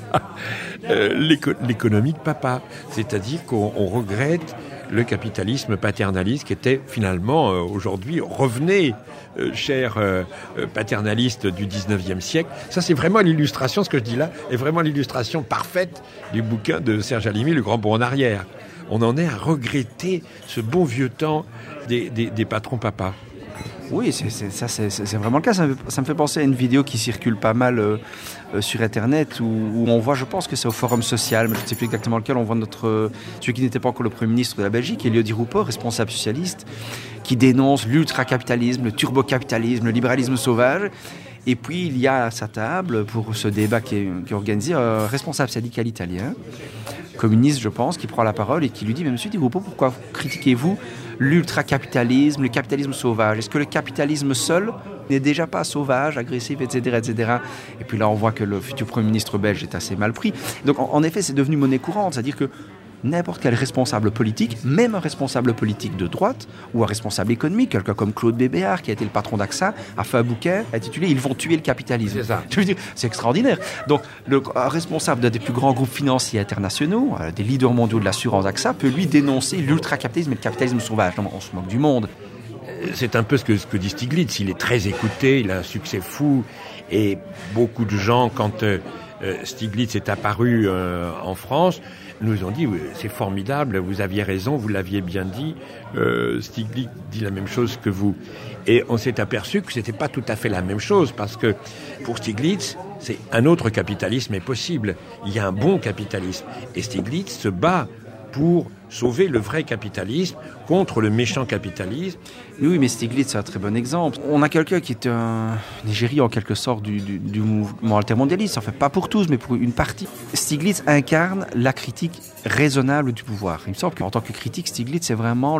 l'économie de papa. C'est-à-dire qu'on regrette le capitalisme paternaliste qui était finalement, aujourd'hui, revenez, chers paternalistes du 19e siècle. Ça, c'est vraiment l'illustration, ce que je dis là, est vraiment l'illustration parfaite du bouquin de Serge Halimi, Le Grand Bond en arrière. On en est à regretter ce bon vieux temps des patrons papas. Oui, c'est vraiment le cas. Ça me fait penser à une vidéo qui circule pas mal sur Internet où on voit, je pense que c'est au Forum Social, mais je ne sais plus exactement lequel, on voit celui qui n'était pas encore le Premier ministre de la Belgique, Elio Di Rupo, responsable socialiste, qui dénonce l'ultracapitalisme, le turbocapitalisme, le libéralisme sauvage. Et puis, il y a à sa table, pour ce débat qui est organisé, un responsable syndical italien, communiste, je pense, qui prend la parole et qui lui dit « Mais monsieur Di Rupo, pourquoi critiquez-vous l'ultracapitalisme, le capitalisme sauvage? Est-ce que le capitalisme seul n'est déjà pas sauvage, agressif, etc., etc. » Et puis là, on voit que le futur Premier ministre belge est assez mal pris. Donc, en effet, c'est devenu monnaie courante. C'est-à-dire que n'importe quel responsable politique, même un responsable politique de droite ou un responsable économique, quelqu'un comme Claude Bébéar, qui a été le patron d'AXA, a fait un bouquin intitulé « Ils vont tuer le capitalisme ». C'est ça. Je veux dire, c'est extraordinaire. Donc, un responsable d'un des plus grands groupes financiers internationaux, des leaders mondiaux de l'assurance AXA, peut lui dénoncer l'ultracapitalisme et le capitalisme sauvage. Non, on se moque du monde. C'est un peu ce que dit Stiglitz. Il est très écouté, il a un succès fou. Et beaucoup de gens, quand Stiglitz est apparu en France, nous ont dit c'est formidable, vous aviez raison, vous l'aviez bien dit, Stiglitz dit la même chose que vous. Et on s'est aperçu que c'était pas tout à fait la même chose, parce que pour Stiglitz, c'est un autre capitalisme est possible. Il y a un bon capitalisme. Et Stiglitz se bat pour sauver le vrai capitalisme contre le méchant capitalisme. Oui, mais Stiglitz, c'est un très bon exemple. On a quelqu'un qui est un égérie, en quelque sorte, du mouvement altermondialiste. Enfin, pas pour tous, mais pour une partie. Stiglitz incarne la critique raisonnable du pouvoir. Il me semble qu'en tant que critique, Stiglitz, c'est vraiment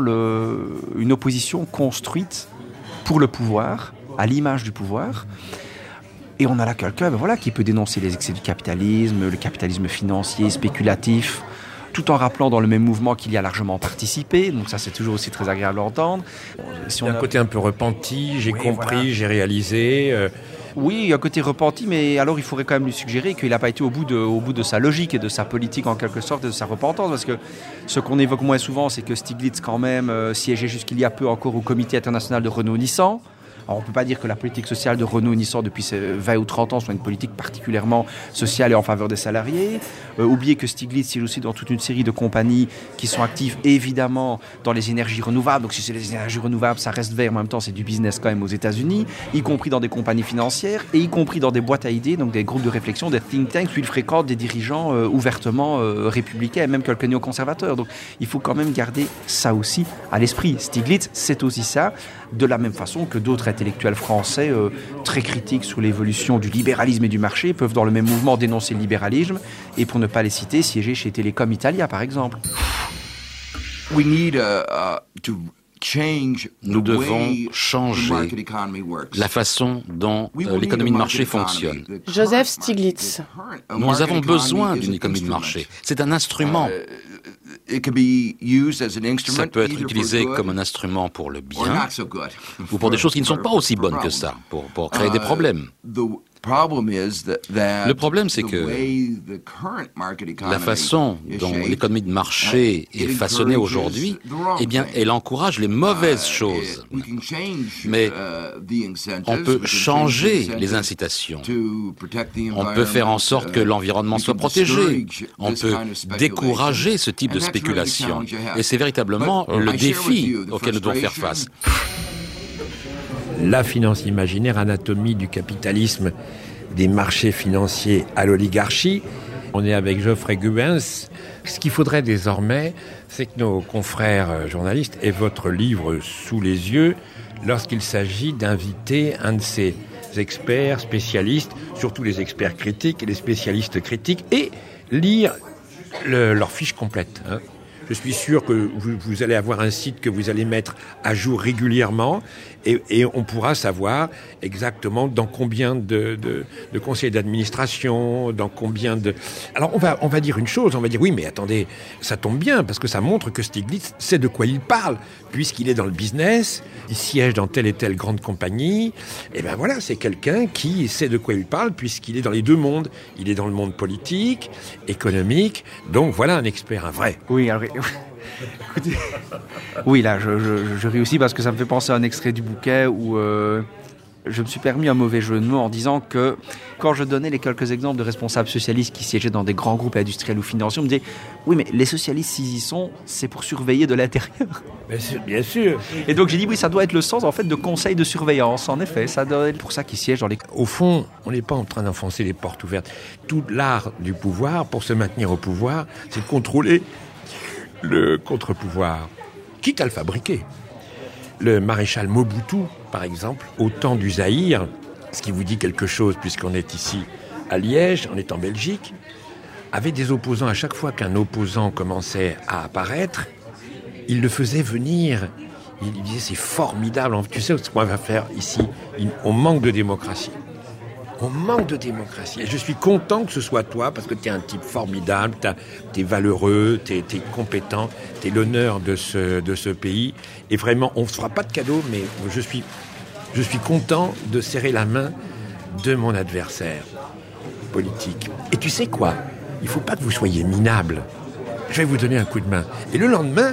une opposition construite pour le pouvoir, à l'image du pouvoir. Et on a là quelqu'un qui peut dénoncer les excès du capitalisme, le capitalisme financier, spéculatif, tout en rappelant dans le même mouvement qu'il y a largement participé. Donc ça, c'est toujours aussi très agréable à entendre. Il y a un côté un peu repenti, j'ai compris, j'ai réalisé. Oui, il y a un côté repenti, mais alors il faudrait quand même lui suggérer qu'il n'a pas été au bout de sa logique et de sa politique en quelque sorte, et de sa repentance. Parce que ce qu'on évoque moins souvent, c'est que Stiglitz quand même siégeait jusqu'il y a peu encore au comité international de Renault-Nissan. Alors on ne peut pas dire que la politique sociale de Renault-Nissan depuis 20 ou 30 ans soit une politique particulièrement sociale et en faveur des salariés. Oubliez que Stiglitz siège aussi dans toute une série de compagnies qui sont actives évidemment dans les énergies renouvelables. Donc si c'est les énergies renouvelables, ça reste vert, mais en même temps c'est du business quand même aux États-Unis, y compris dans des compagnies financières et y compris dans des boîtes à idées, donc des groupes de réflexion, des think tanks où il fréquente des dirigeants ouvertement républicains et même quelques néoconservateurs. Donc il faut quand même garder ça aussi à l'esprit. Stiglitz, c'est aussi ça, de la même façon que d'autres intellectuels français très critiques sur l'évolution du libéralisme et du marché peuvent dans le même mouvement dénoncer le libéralisme et, pour ne pas les citer, siéger chez Telecom Italia par exemple. Nous devons changer la façon dont l'économie de marché fonctionne. Joseph Stiglitz. Nous avons besoin d'une économie de marché. C'est un instrument. Ça peut être utilisé comme un instrument pour le bien ou pour des choses qui ne sont pas aussi bonnes que ça, pour créer des problèmes. Le problème, c'est que la façon dont l'économie de marché est façonnée aujourd'hui, eh bien, elle encourage les mauvaises choses. Mais on peut changer les incitations. On peut faire en sorte que l'environnement soit protégé. On peut décourager ce type de spéculation. Et c'est véritablement le défi auquel nous devons faire face. La finance imaginaire, anatomie du capitalisme, des marchés financiers à l'oligarchie. On est avec Geoffrey Gubens. Ce qu'il faudrait désormais, c'est que nos confrères journalistes aient votre livre sous les yeux lorsqu'il s'agit d'inviter un de ces experts spécialistes, surtout les experts critiques et les spécialistes critiques, et lire leur fiche complète. Je suis sûr que vous allez avoir un site que vous allez mettre à jour régulièrement et on pourra savoir exactement dans combien de conseils d'administration, dans combien de... Alors on va dire une chose, on va dire oui mais attendez, ça tombe bien parce que ça montre que Stiglitz sait de quoi il parle puisqu'il est dans le business, il siège dans telle et telle grande compagnie, et ben voilà, c'est quelqu'un qui sait de quoi il parle puisqu'il est dans les deux mondes, il est dans le monde politique, économique, donc voilà un expert, un vrai. Oui, alors... Écoutez, oui, là, je ris aussi parce que ça me fait penser à un extrait du bouquet où je me suis permis un mauvais jeu de mots en disant que quand je donnais les quelques exemples de responsables socialistes qui siégeaient dans des grands groupes industriels ou financiers, on me disait « Oui, mais les socialistes, s'ils y sont, c'est pour surveiller de l'intérieur. » Bien sûr. Et donc j'ai dit « Oui, ça doit être le sens en fait de conseils de surveillance. En effet, ça doit être pour ça qu'ils siègent dans les... » Au fond, on n'est pas en train d'enfoncer les portes ouvertes. Tout l'art du pouvoir, pour se maintenir au pouvoir, c'est de contrôler le contre-pouvoir, quitte à le fabriquer. Le maréchal Mobutu, par exemple, au temps du Zaïre, ce qui vous dit quelque chose puisqu'on est ici à Liège, on est en Belgique, avait des opposants. À chaque fois qu'un opposant commençait à apparaître, il le faisait venir. Il disait c'est formidable, tu sais ce qu'on va faire ici, on manque de démocratie. On manque de démocratie. Et je suis content que ce soit toi, parce que tu es un type formidable, tu es valeureux, tu es compétent, tu es l'honneur de ce pays. Et vraiment, on ne fera pas de cadeau, mais je suis content de serrer la main de mon adversaire politique. Et tu sais quoi ? Il ne faut pas que vous soyez minable. Je vais vous donner un coup de main. Et le lendemain,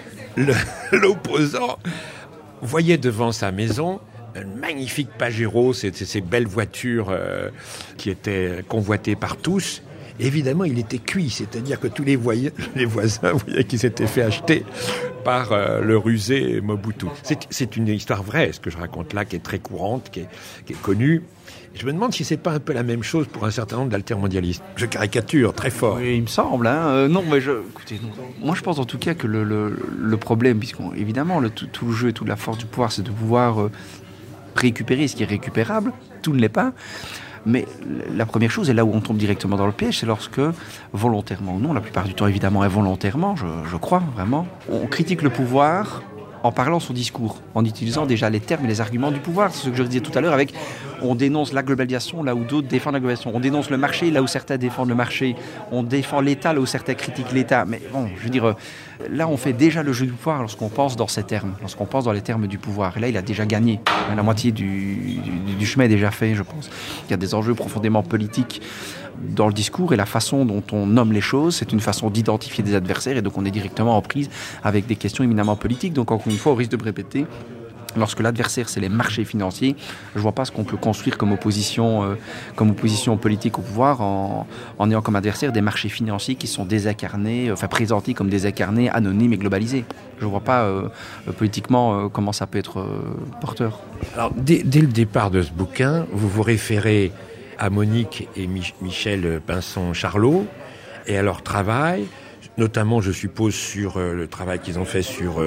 l'opposant voyait devant sa maison un magnifique Pajero, ces belles voitures qui étaient convoitées par tous. Évidemment, il était cuit, c'est-à-dire que tous les voisins voyaient qu'il s'était fait acheter par le rusé Mobutu. C'est une histoire vraie, ce que je raconte là, qui est très courante, qui est connue. Je me demande si c'est pas un peu la même chose pour un certain nombre d'altermondialistes. Je caricature très fort. Oui, il me semble. Non, mais écoutez, non. Moi, je pense en tout cas que le problème, puisqu'évidemment, tout le jeu et toute la force du pouvoir, c'est de pouvoir récupérer ce qui est récupérable. Tout ne l'est pas. Mais la première chose, et là où on tombe directement dans le piège, c'est lorsque, volontairement ou non, la plupart du temps évidemment involontairement, je crois vraiment, on critique le pouvoir en parlant son discours, en utilisant déjà les termes et les arguments du pouvoir. C'est ce que je disais tout à l'heure avec on dénonce la globalisation là où d'autres défendent la globalisation. On dénonce le marché là où certains défendent le marché. On défend l'État là où certains critiquent l'État. Mais bon, je veux dire, là on fait déjà le jeu du pouvoir lorsqu'on pense dans ces termes, lorsqu'on pense dans les termes du pouvoir. Et là il a déjà gagné. La moitié du chemin est déjà fait, je pense. Il y a des enjeux profondément politiques dans le discours et la façon dont on nomme les choses, c'est une façon d'identifier des adversaires et donc on est directement en prise avec des questions éminemment politiques. Donc encore une fois, au risque de me répéter, lorsque l'adversaire c'est les marchés financiers, je vois pas ce qu'on peut construire comme opposition politique au pouvoir en ayant comme adversaire des marchés financiers qui sont désincarnés, présentés comme désincarnés, anonymes et globalisés. Je vois pas politiquement comment ça peut être porteur. Alors dès le départ de ce bouquin, vous vous référez à Monique et Michel Pinson-Charlot et à leur travail, notamment je suppose sur le travail qu'ils ont fait sur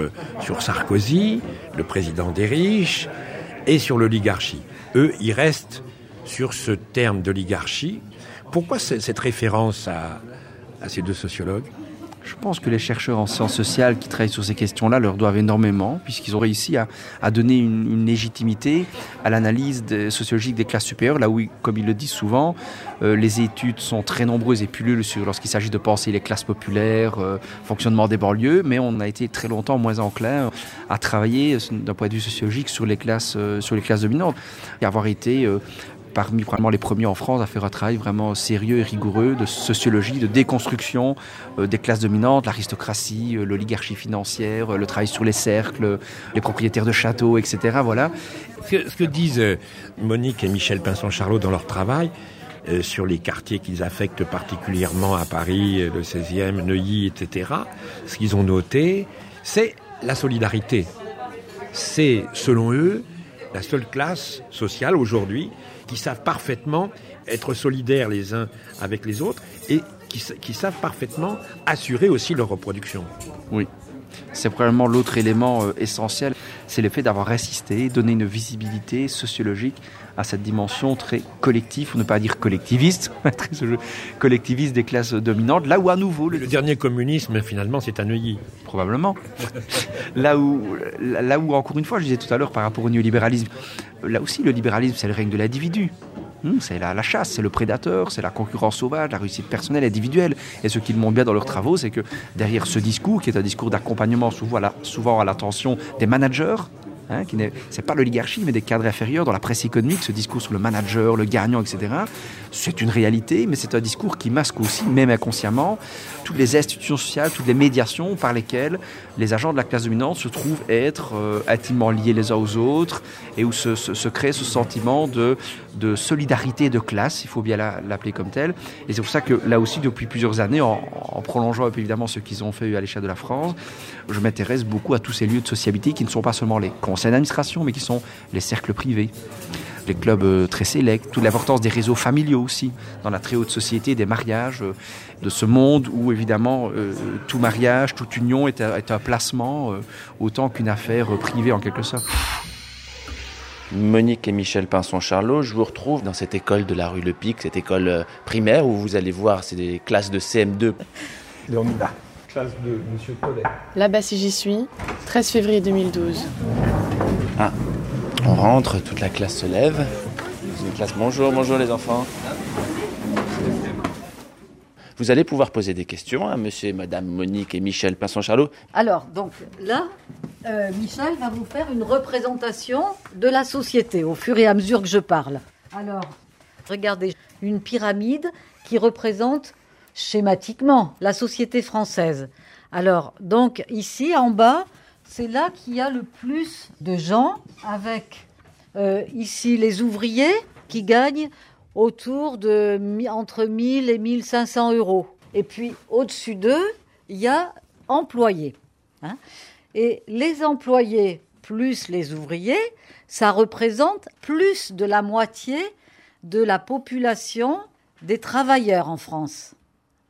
Sarkozy, le président des riches, et sur l'oligarchie. Eux, ils restent sur ce terme d'oligarchie. Pourquoi cette référence à ces deux sociologues ? Je pense que les chercheurs en sciences sociales qui travaillent sur ces questions-là leur doivent énormément, puisqu'ils ont réussi à donner une légitimité à l'analyse sociologique des classes supérieures, là où, comme ils le disent souvent, les études sont très nombreuses et pullulent lorsqu'il s'agit de penser les classes populaires, fonctionnement des banlieues, mais on a été très longtemps moins enclin à travailler d'un point de vue sociologique sur les classes dominantes. Et avoir été parmi probablement les premiers en France à faire un travail vraiment sérieux et rigoureux de sociologie, de déconstruction des classes dominantes, l'aristocratie, l'oligarchie financière, le travail sur les cercles, les propriétaires de châteaux, etc. Voilà. Ce que disent Monique et Michel Pinson-Charlot dans leur travail sur les quartiers qu'ils affectent particulièrement à Paris, le 16e, Neuilly, etc., ce qu'ils ont noté, c'est la solidarité. C'est, selon eux, la seule classe sociale aujourd'hui qui savent parfaitement être solidaires les uns avec les autres et qui savent parfaitement assurer aussi leur reproduction. Oui. C'est probablement l'autre élément essentiel, c'est le fait d'avoir résisté, donner une visibilité sociologique à cette dimension très collective, pour ne pas dire collectiviste, collectiviste des classes dominantes, là où à nouveau... Le dernier communisme, finalement, c'est à Neuilly. Probablement. là où, encore une fois, je disais tout à l'heure par rapport au néolibéralisme, là aussi, le libéralisme, c'est le règne de l'individu. C'est la chasse, c'est le prédateur, c'est la concurrence sauvage, la réussite personnelle, individuelle. Et ce qu'ils montrent bien dans leurs travaux, c'est que derrière ce discours, qui est un discours d'accompagnement souvent à l'attention des managers, c'est pas l'oligarchie, mais des cadres inférieurs dans la presse économique, ce discours sur le manager, le gagnant, etc. C'est une réalité, mais c'est un discours qui masque aussi, même inconsciemment, toutes les institutions sociales, toutes les médiations par lesquelles les agents de la classe dominante se trouvent être intimement liés les uns aux autres et où se crée ce sentiment de solidarité de classe, il faut bien l'appeler comme tel. Et c'est pour ça que là aussi, depuis plusieurs années, en prolongeant un peu évidemment ce qu'ils ont fait à l'échelle de la France, je m'intéresse beaucoup à tous ces lieux de sociabilité qui ne sont pas seulement les conseils d'administration, mais qui sont les cercles privés, les clubs très sélects, toute l'importance des réseaux familiaux aussi, dans la très haute société, des mariages, de ce monde où évidemment tout mariage, toute union est un placement autant qu'une affaire privée en quelque sorte. Monique et Michel Pinson-Charlot, je vous retrouve dans cette école de la rue Le Pic, cette école primaire où vous allez voir, c'est des classes de CM2. Et on y va. Classe de M. Collet. Là-bas, si j'y suis, 13 février 2012. Ah, on rentre, toute la classe se lève. C'est une classe, bonjour les enfants. Vous allez pouvoir poser des questions à monsieur et madame Monique et Michel Pinson-Charlot. Alors, donc là, Michel va vous faire une représentation de la société au fur et à mesure que je parle. Alors, regardez, une pyramide qui représente schématiquement la société française. Alors, donc ici, en bas, c'est là qu'il y a le plus de gens avec ici les ouvriers qui gagnent autour de entre 1000 et 1500 euros. Et puis, au-dessus d'eux, il y a employés. Et les employés plus les ouvriers, ça représente plus de la moitié de la population des travailleurs en France. D'accord ?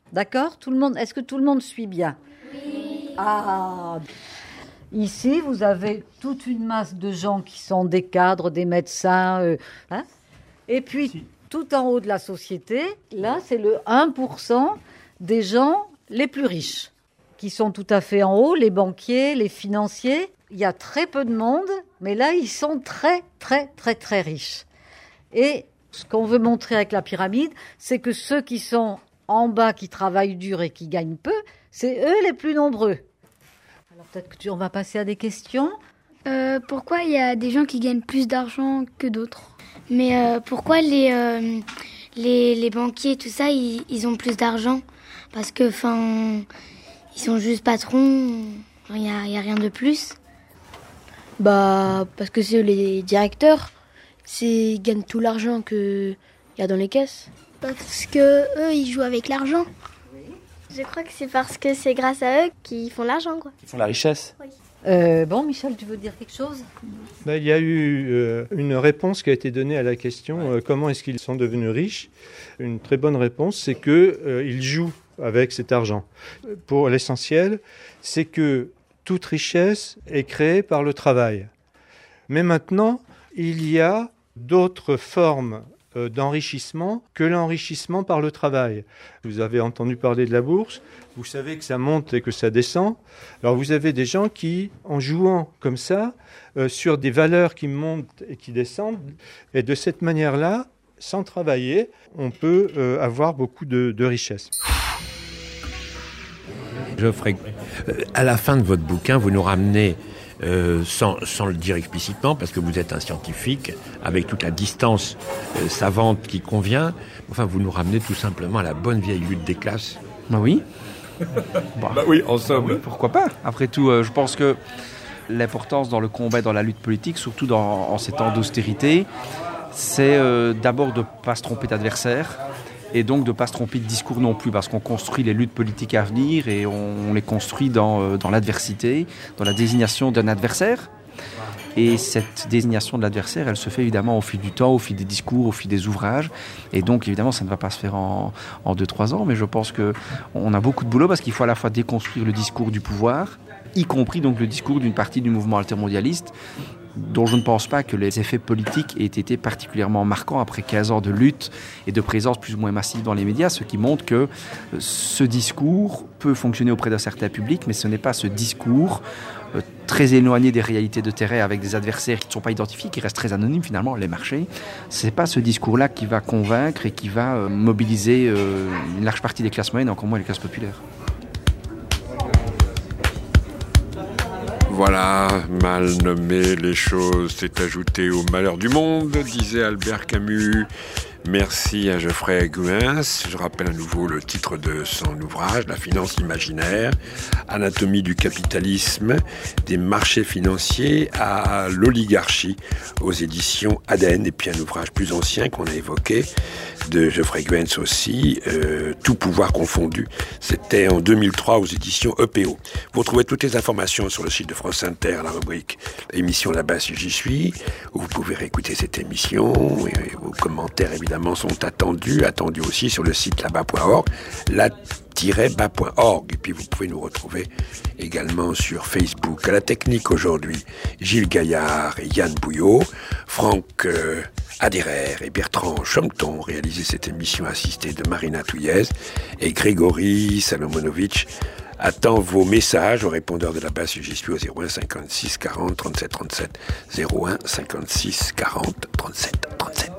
Est-ce que tout le monde suit bien ? Oui. Ah. Ici, vous avez toute une masse de gens qui sont des cadres, des médecins. Et puis, tout en haut de la société, là, c'est le 1% des gens les plus riches, qui sont tout à fait en haut, les banquiers, les financiers. Il y a très peu de monde, mais là, ils sont très, très, très, très riches. Et ce qu'on veut montrer avec la pyramide, c'est que ceux qui sont en bas, qui travaillent dur et qui gagnent peu, c'est eux les plus nombreux. Alors peut-être qu'on va passer à des questions. Pourquoi il y a des gens qui gagnent plus d'argent que d'autres ? Mais pourquoi les banquiers, tout ça, ils ont plus d'argent ? Parce que, ils sont juste patrons, il n'y a rien de plus. Parce que c'est les directeurs, ils gagnent tout l'argent qu'il y a dans les caisses. Parce que eux, ils jouent avec l'argent. Oui. Je crois que c'est parce que c'est grâce à eux qu'ils font l'argent, quoi. Ils font la richesse. Oui. Bon, Michel, tu veux dire quelque chose ? Il y a eu une réponse qui a été donnée à la question comment est-ce qu'ils sont devenus riches ? Une très bonne réponse, c'est qu'ils jouent avec cet argent. Pour l'essentiel, c'est que toute richesse est créée par le travail. Mais maintenant, il y a d'autres formes d'enrichissement que l'enrichissement par le travail. Vous avez entendu parler de la bourse, vous savez que ça monte et que ça descend. Alors vous avez des gens qui, en jouant comme ça, sur des valeurs qui montent et qui descendent, et de cette manière-là, sans travailler, on peut avoir beaucoup de richesses. Geoffrey, à la fin de votre bouquin, vous nous ramenez, sans le dire explicitement, parce que vous êtes un scientifique, avec toute la distance savante qui convient, enfin, vous nous ramenez tout simplement à la bonne vieille lutte des classes. Ben oui. Oui, en somme. Oui, pourquoi pas ? Après tout, je pense que l'importance dans le combat, dans la lutte politique, surtout en ces temps d'austérité, c'est d'abord de ne pas se tromper d'adversaire, et donc de ne pas se tromper de discours non plus, parce qu'on construit les luttes politiques à venir et on les construit dans l'adversité, dans la désignation d'un adversaire. Et cette désignation de l'adversaire, elle se fait évidemment au fil du temps, au fil des discours, au fil des ouvrages. Et donc, évidemment, ça ne va pas se faire en 2-3 ans. Mais je pense qu'on a beaucoup de boulot parce qu'il faut à la fois déconstruire le discours du pouvoir, y compris donc le discours d'une partie du mouvement altermondialiste, dont je ne pense pas que les effets politiques aient été particulièrement marquants après 15 ans de lutte et de présence plus ou moins massive dans les médias, ce qui montre que ce discours peut fonctionner auprès d'un certain public, mais ce n'est pas ce discours très éloigné des réalités de terrain avec des adversaires qui ne sont pas identifiés, qui restent très anonymes finalement, les marchés. Ce n'est pas ce discours-là qui va convaincre et qui va mobiliser une large partie des classes moyennes, encore moins les classes populaires. Voilà, mal nommer les choses, c'est ajouter au malheur du monde, disait Albert Camus. Merci à Geoffrey Gouens. Je rappelle à nouveau le titre de son ouvrage, La finance imaginaire, anatomie du capitalisme, des marchés financiers à l'oligarchie, aux éditions Aden. Et puis un ouvrage plus ancien qu'on a évoqué, de Geoffrey Gouens aussi, Tout pouvoir confondu. C'était en 2003 aux éditions EPO. Vous retrouvez toutes les informations sur le site de France Inter, la rubrique émission là-bas si j'y suis, où vous pouvez réécouter cette émission. Et vos commentaires évidemment sont attendus aussi sur le site là-bas.org, la-bas.org. Et puis vous pouvez nous retrouver également sur Facebook. À la technique aujourd'hui, Gilles Gaillard et Yann Bouillot, Franck Aderer et Bertrand Chomton réalisé cette émission assistée de Marina Touillez et Grégory Salomonovitch attend vos messages au répondeur de la base si j'y suis au 01 56 40 37 37 01 56 40 37 37.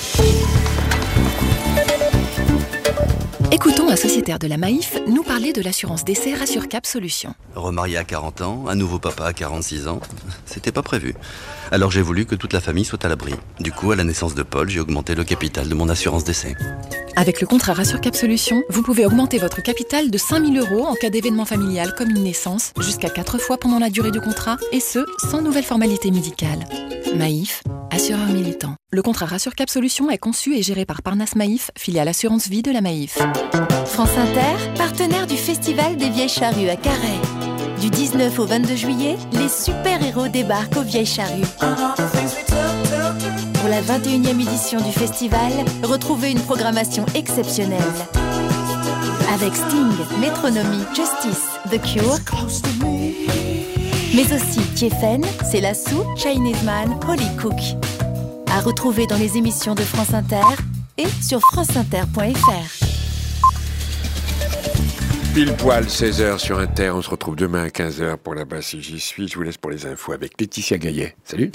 Écoutons un sociétaire de la Maïf nous parler de l'assurance décès Rassurcap Solutions. Remarié à 40 ans, un nouveau papa à 46 ans, c'était pas prévu. Alors j'ai voulu que toute la famille soit à l'abri. Du coup, à la naissance de Paul, j'ai augmenté le capital de mon assurance décès. Avec le contrat Rassurcap Solutions, vous pouvez augmenter votre capital de 5 000 € en cas d'événement familial comme une naissance, jusqu'à 4 fois pendant la durée du contrat, et ce, sans nouvelle formalité médicale. Maïf, assureur militant. Le contrat Rassurcap Solutions est conçu et géré par Parnasse Maïf, filiale assurance vie de la Maïf. France Inter, partenaire du Festival des Vieilles Charrues à Carhaix. Du 19 au 22 juillet, les super-héros débarquent aux Vieilles Charrues. Pour la 21e édition du festival, retrouvez une programmation exceptionnelle. Avec Sting, Metronomy, Justice, The Cure, mais aussi Tiefen, Célassou, Chinese Man, Holly Cook. À retrouver dans les émissions de France Inter et sur franceinter.fr. Pile poil, 16h sur Inter. On se retrouve demain à 15h pour la base si j'y suis. Je vous laisse pour les infos avec Laetitia Gaillet. Salut.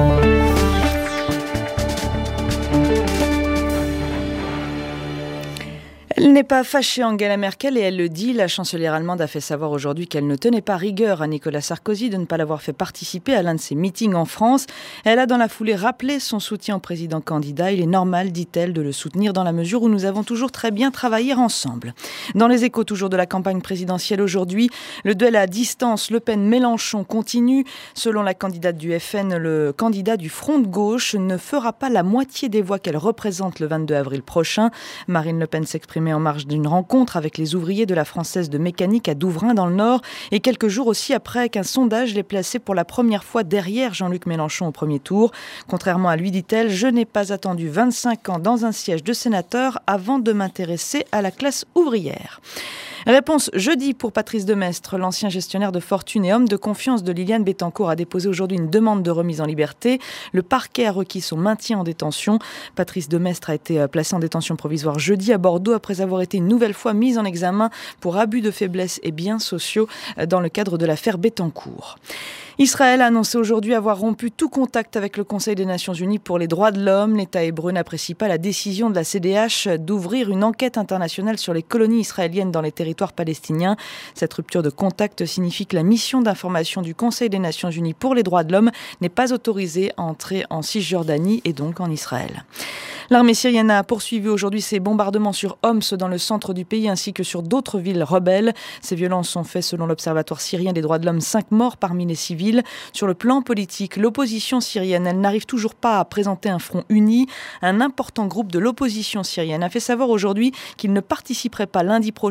Elle n'est pas fâchée, Angela Merkel, et elle le dit. La chancelière allemande a fait savoir aujourd'hui qu'elle ne tenait pas rigueur à Nicolas Sarkozy de ne pas l'avoir fait participer à l'un de ses meetings en France. Elle a dans la foulée rappelé son soutien au président candidat. Il est normal, dit-elle, de le soutenir dans la mesure où nous avons toujours très bien travaillé ensemble. Dans les échos toujours de la campagne présidentielle aujourd'hui, le duel à distance Le Pen-Mélenchon continue. Selon la candidate du FN, le candidat du Front de gauche ne fera pas la moitié des voix qu'elle représente le 22 avril prochain. Marine Le Pen s'exprimait en marge d'une rencontre avec les ouvriers de la Française de mécanique à Douvrin dans le Nord et quelques jours aussi après qu'un sondage l'ait placé pour la première fois derrière Jean-Luc Mélenchon au premier tour. Contrairement à lui, dit-elle, je n'ai pas attendu 25 ans dans un siège de sénateur avant de m'intéresser à la classe ouvrière. Réponse jeudi pour Patrice Demestre, l'ancien gestionnaire de fortune et homme de confiance de Liliane Bettencourt a déposé aujourd'hui une demande de remise en liberté. Le parquet a requis son maintien en détention. Patrice Demestre a été placé en détention provisoire jeudi à Bordeaux après avoir été une nouvelle fois mis en examen pour abus de faiblesse et biens sociaux dans le cadre de l'affaire Bettencourt. Israël a annoncé aujourd'hui avoir rompu tout contact avec le Conseil des Nations Unies pour les droits de l'homme. L'État hébreu n'apprécie pas la décision de la CDH d'ouvrir une enquête internationale sur les colonies israéliennes dans les territoires palestiniens. Cette rupture de contact signifie que la mission d'information du Conseil des Nations Unies pour les droits de l'homme n'est pas autorisée à entrer en Cisjordanie et donc en Israël. L'armée syrienne a poursuivi aujourd'hui ses bombardements sur Homs dans le centre du pays ainsi que sur d'autres villes rebelles. Ces violences ont fait, selon l'Observatoire syrien des droits de l'homme, 5 morts parmi les civils. Sur le plan politique, l'opposition syrienne, elle n'arrive toujours pas à présenter un front uni. Un important groupe de l'opposition syrienne a fait savoir aujourd'hui qu'il ne participerait pas lundi prochain à la réunion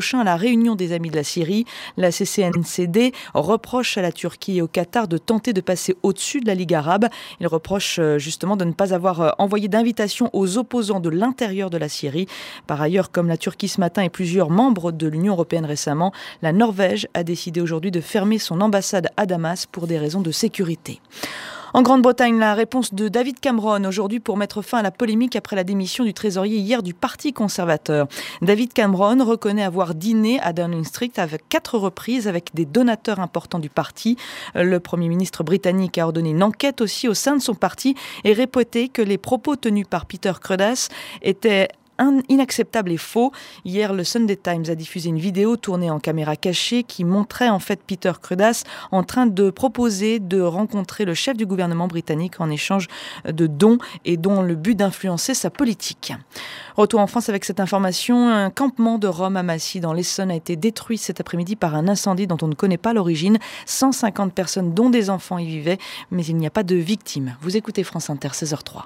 réunion des Amis de la Syrie. La CCNCD reproche à la Turquie et au Qatar de tenter de passer au-dessus de la Ligue arabe. Il reproche justement de ne pas avoir envoyé d'invitation aux opposants de l'intérieur de la Syrie. Par ailleurs, comme la Turquie ce matin et plusieurs membres de l'Union européenne récemment, la Norvège a décidé aujourd'hui de fermer son ambassade à Damas pour des raisons de sécurité. En Grande-Bretagne, la réponse de David Cameron aujourd'hui pour mettre fin à la polémique après la démission du trésorier hier du Parti conservateur. David Cameron reconnaît avoir dîné à Downing Street à 4 reprises avec des donateurs importants du parti. Le Premier ministre britannique a ordonné une enquête aussi au sein de son parti et répété que les propos tenus par Peter Cruddas étaient inacceptable et faux. Hier, le Sunday Times a diffusé une vidéo tournée en caméra cachée qui montrait en fait Peter Cruddas en train de proposer de rencontrer le chef du gouvernement britannique en échange de dons et dont le but d'influencer sa politique. Retour en France avec cette information. Un campement de Roms à Massy dans l'Essonne a été détruit cet après-midi par un incendie dont on ne connaît pas l'origine. 150 personnes, dont des enfants, y vivaient, mais il n'y a pas de victimes. Vous écoutez France Inter, 16h03.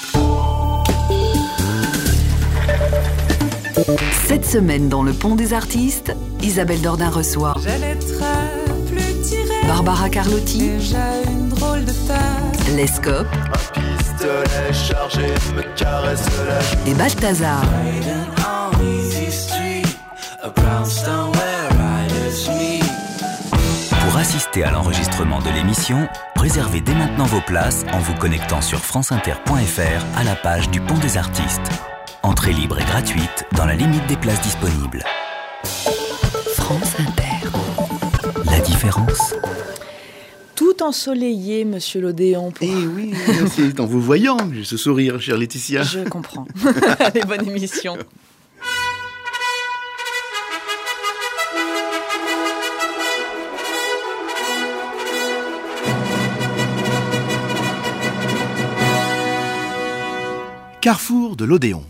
Cette semaine dans le Pont des Artistes, Isabelle Dordain reçoit Barbara Carlotti, Lescope et Balthazar. Pour assister à l'enregistrement de l'émission, réservez dès maintenant vos places en vous connectant sur franceinter.fr à la page du Pont des Artistes. Entrée libre et gratuite dans la limite des places disponibles. France Inter. La différence. Tout ensoleillé, monsieur Lodéon. Eh oui, c'est en vous voyant, j'ai ce sourire, chère Laetitia. Je comprends. Allez, bonne émission. Carrefour de l'Odéon.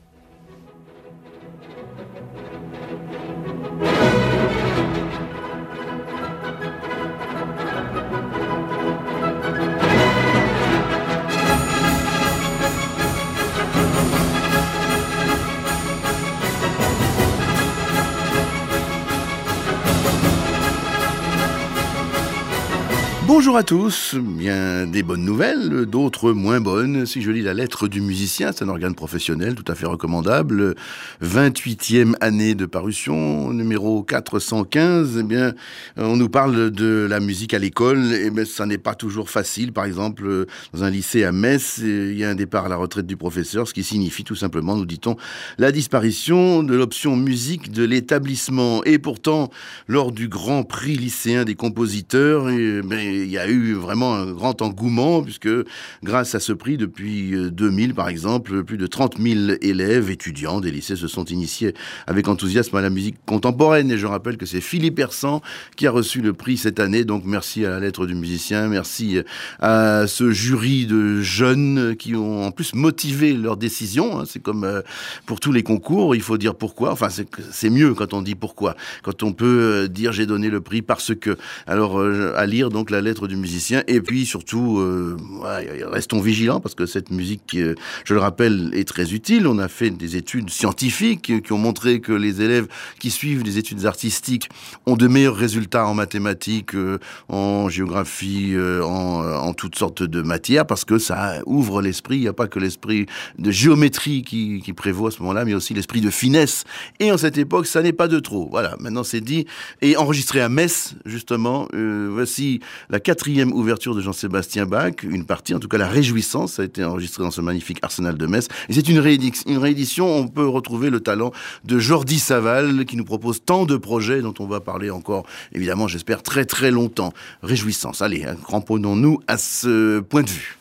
Bonjour à tous, bien des bonnes nouvelles, d'autres moins bonnes. Si je lis la lettre du musicien, c'est un organe professionnel tout à fait recommandable. 28e année de parution, numéro 415. Eh bien, on nous parle de la musique à l'école. Et bien, ça n'est pas toujours facile. Par exemple, dans un lycée à Metz, il y a un départ à la retraite du professeur, ce qui signifie tout simplement, nous dit-on, la disparition de l'option musique de l'établissement. Et pourtant, lors du Grand Prix lycéen des compositeurs, il y a eu vraiment un grand engouement, puisque grâce à ce prix, depuis 2000 par exemple, plus de 30 000 élèves, étudiants des lycées se sont initiés avec enthousiasme à la musique contemporaine. Et je rappelle que c'est Philippe Hersan qui a reçu le prix cette année. Donc merci à la lettre du musicien, merci à ce jury de jeunes qui ont en plus motivé leur décision. C'est comme pour tous les concours, il faut dire pourquoi. Enfin, c'est mieux quand on dit pourquoi. Quand on peut dire j'ai donné le prix parce que. Alors, à lire donc la lettre du musicien, et puis surtout restons vigilants parce que cette musique, je le rappelle, est très utile. On a fait des études scientifiques qui ont montré que les élèves qui suivent des études artistiques ont de meilleurs résultats en mathématiques, en géographie, en toutes sortes de matières, parce que ça ouvre l'esprit. Il n'y a pas que l'esprit de géométrie qui prévaut à ce moment-là, mais aussi l'esprit de finesse. Et en cette époque, ça n'est pas de trop. Voilà, maintenant c'est dit. Et enregistré à Metz, justement, voici la 4e ouverture de Jean-Sébastien Bach, une partie, en tout cas la Réjouissance, ça a été enregistré dans ce magnifique Arsenal de Metz. Et c'est une réédition, on peut retrouver le talent de Jordi Saval, qui nous propose tant de projets dont on va parler encore, évidemment, j'espère, très très longtemps. Réjouissance, allez, cramponnons-nous à ce point de vue.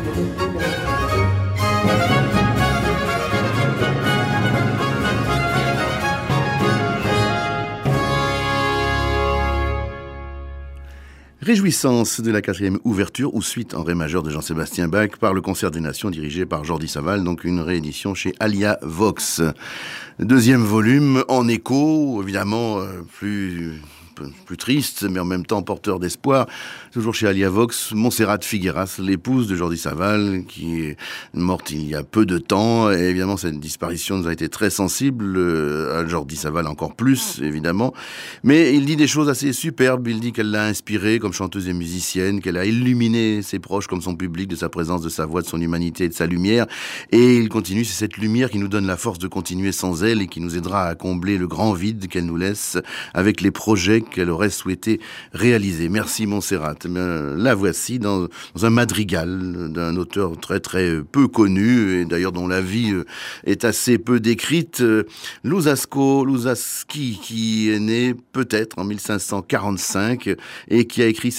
Réjouissance de la 4e ouverture ou suite en ré majeur de Jean-Sébastien Bach par le Concert des Nations dirigé par Jordi Savall, donc une réédition chez Alia Vox. Deuxième volume en écho, évidemment plus triste, mais en même temps porteur d'espoir. Toujours chez Alia Vox, Montserrat Figueras, l'épouse de Jordi Savall, qui est morte il y a peu de temps. Et évidemment, cette disparition nous a été très sensible, à Jordi Savall encore plus, évidemment. Mais il dit des choses assez superbes. Il dit qu'elle l'a inspirée comme chanteuse et musicienne, qu'elle a illuminé ses proches comme son public de sa présence, de sa voix, de son humanité et de sa lumière. Et il continue, c'est cette lumière qui nous donne la force de continuer sans elle et qui nous aidera à combler le grand vide qu'elle nous laisse avec les projets qu'elle aurait souhaité réaliser. Merci Montserrat. La voici dans un madrigal d'un auteur très très peu connu et d'ailleurs dont la vie est assez peu décrite. Luzzaschi, qui est né peut-être en 1545 et qui a écrit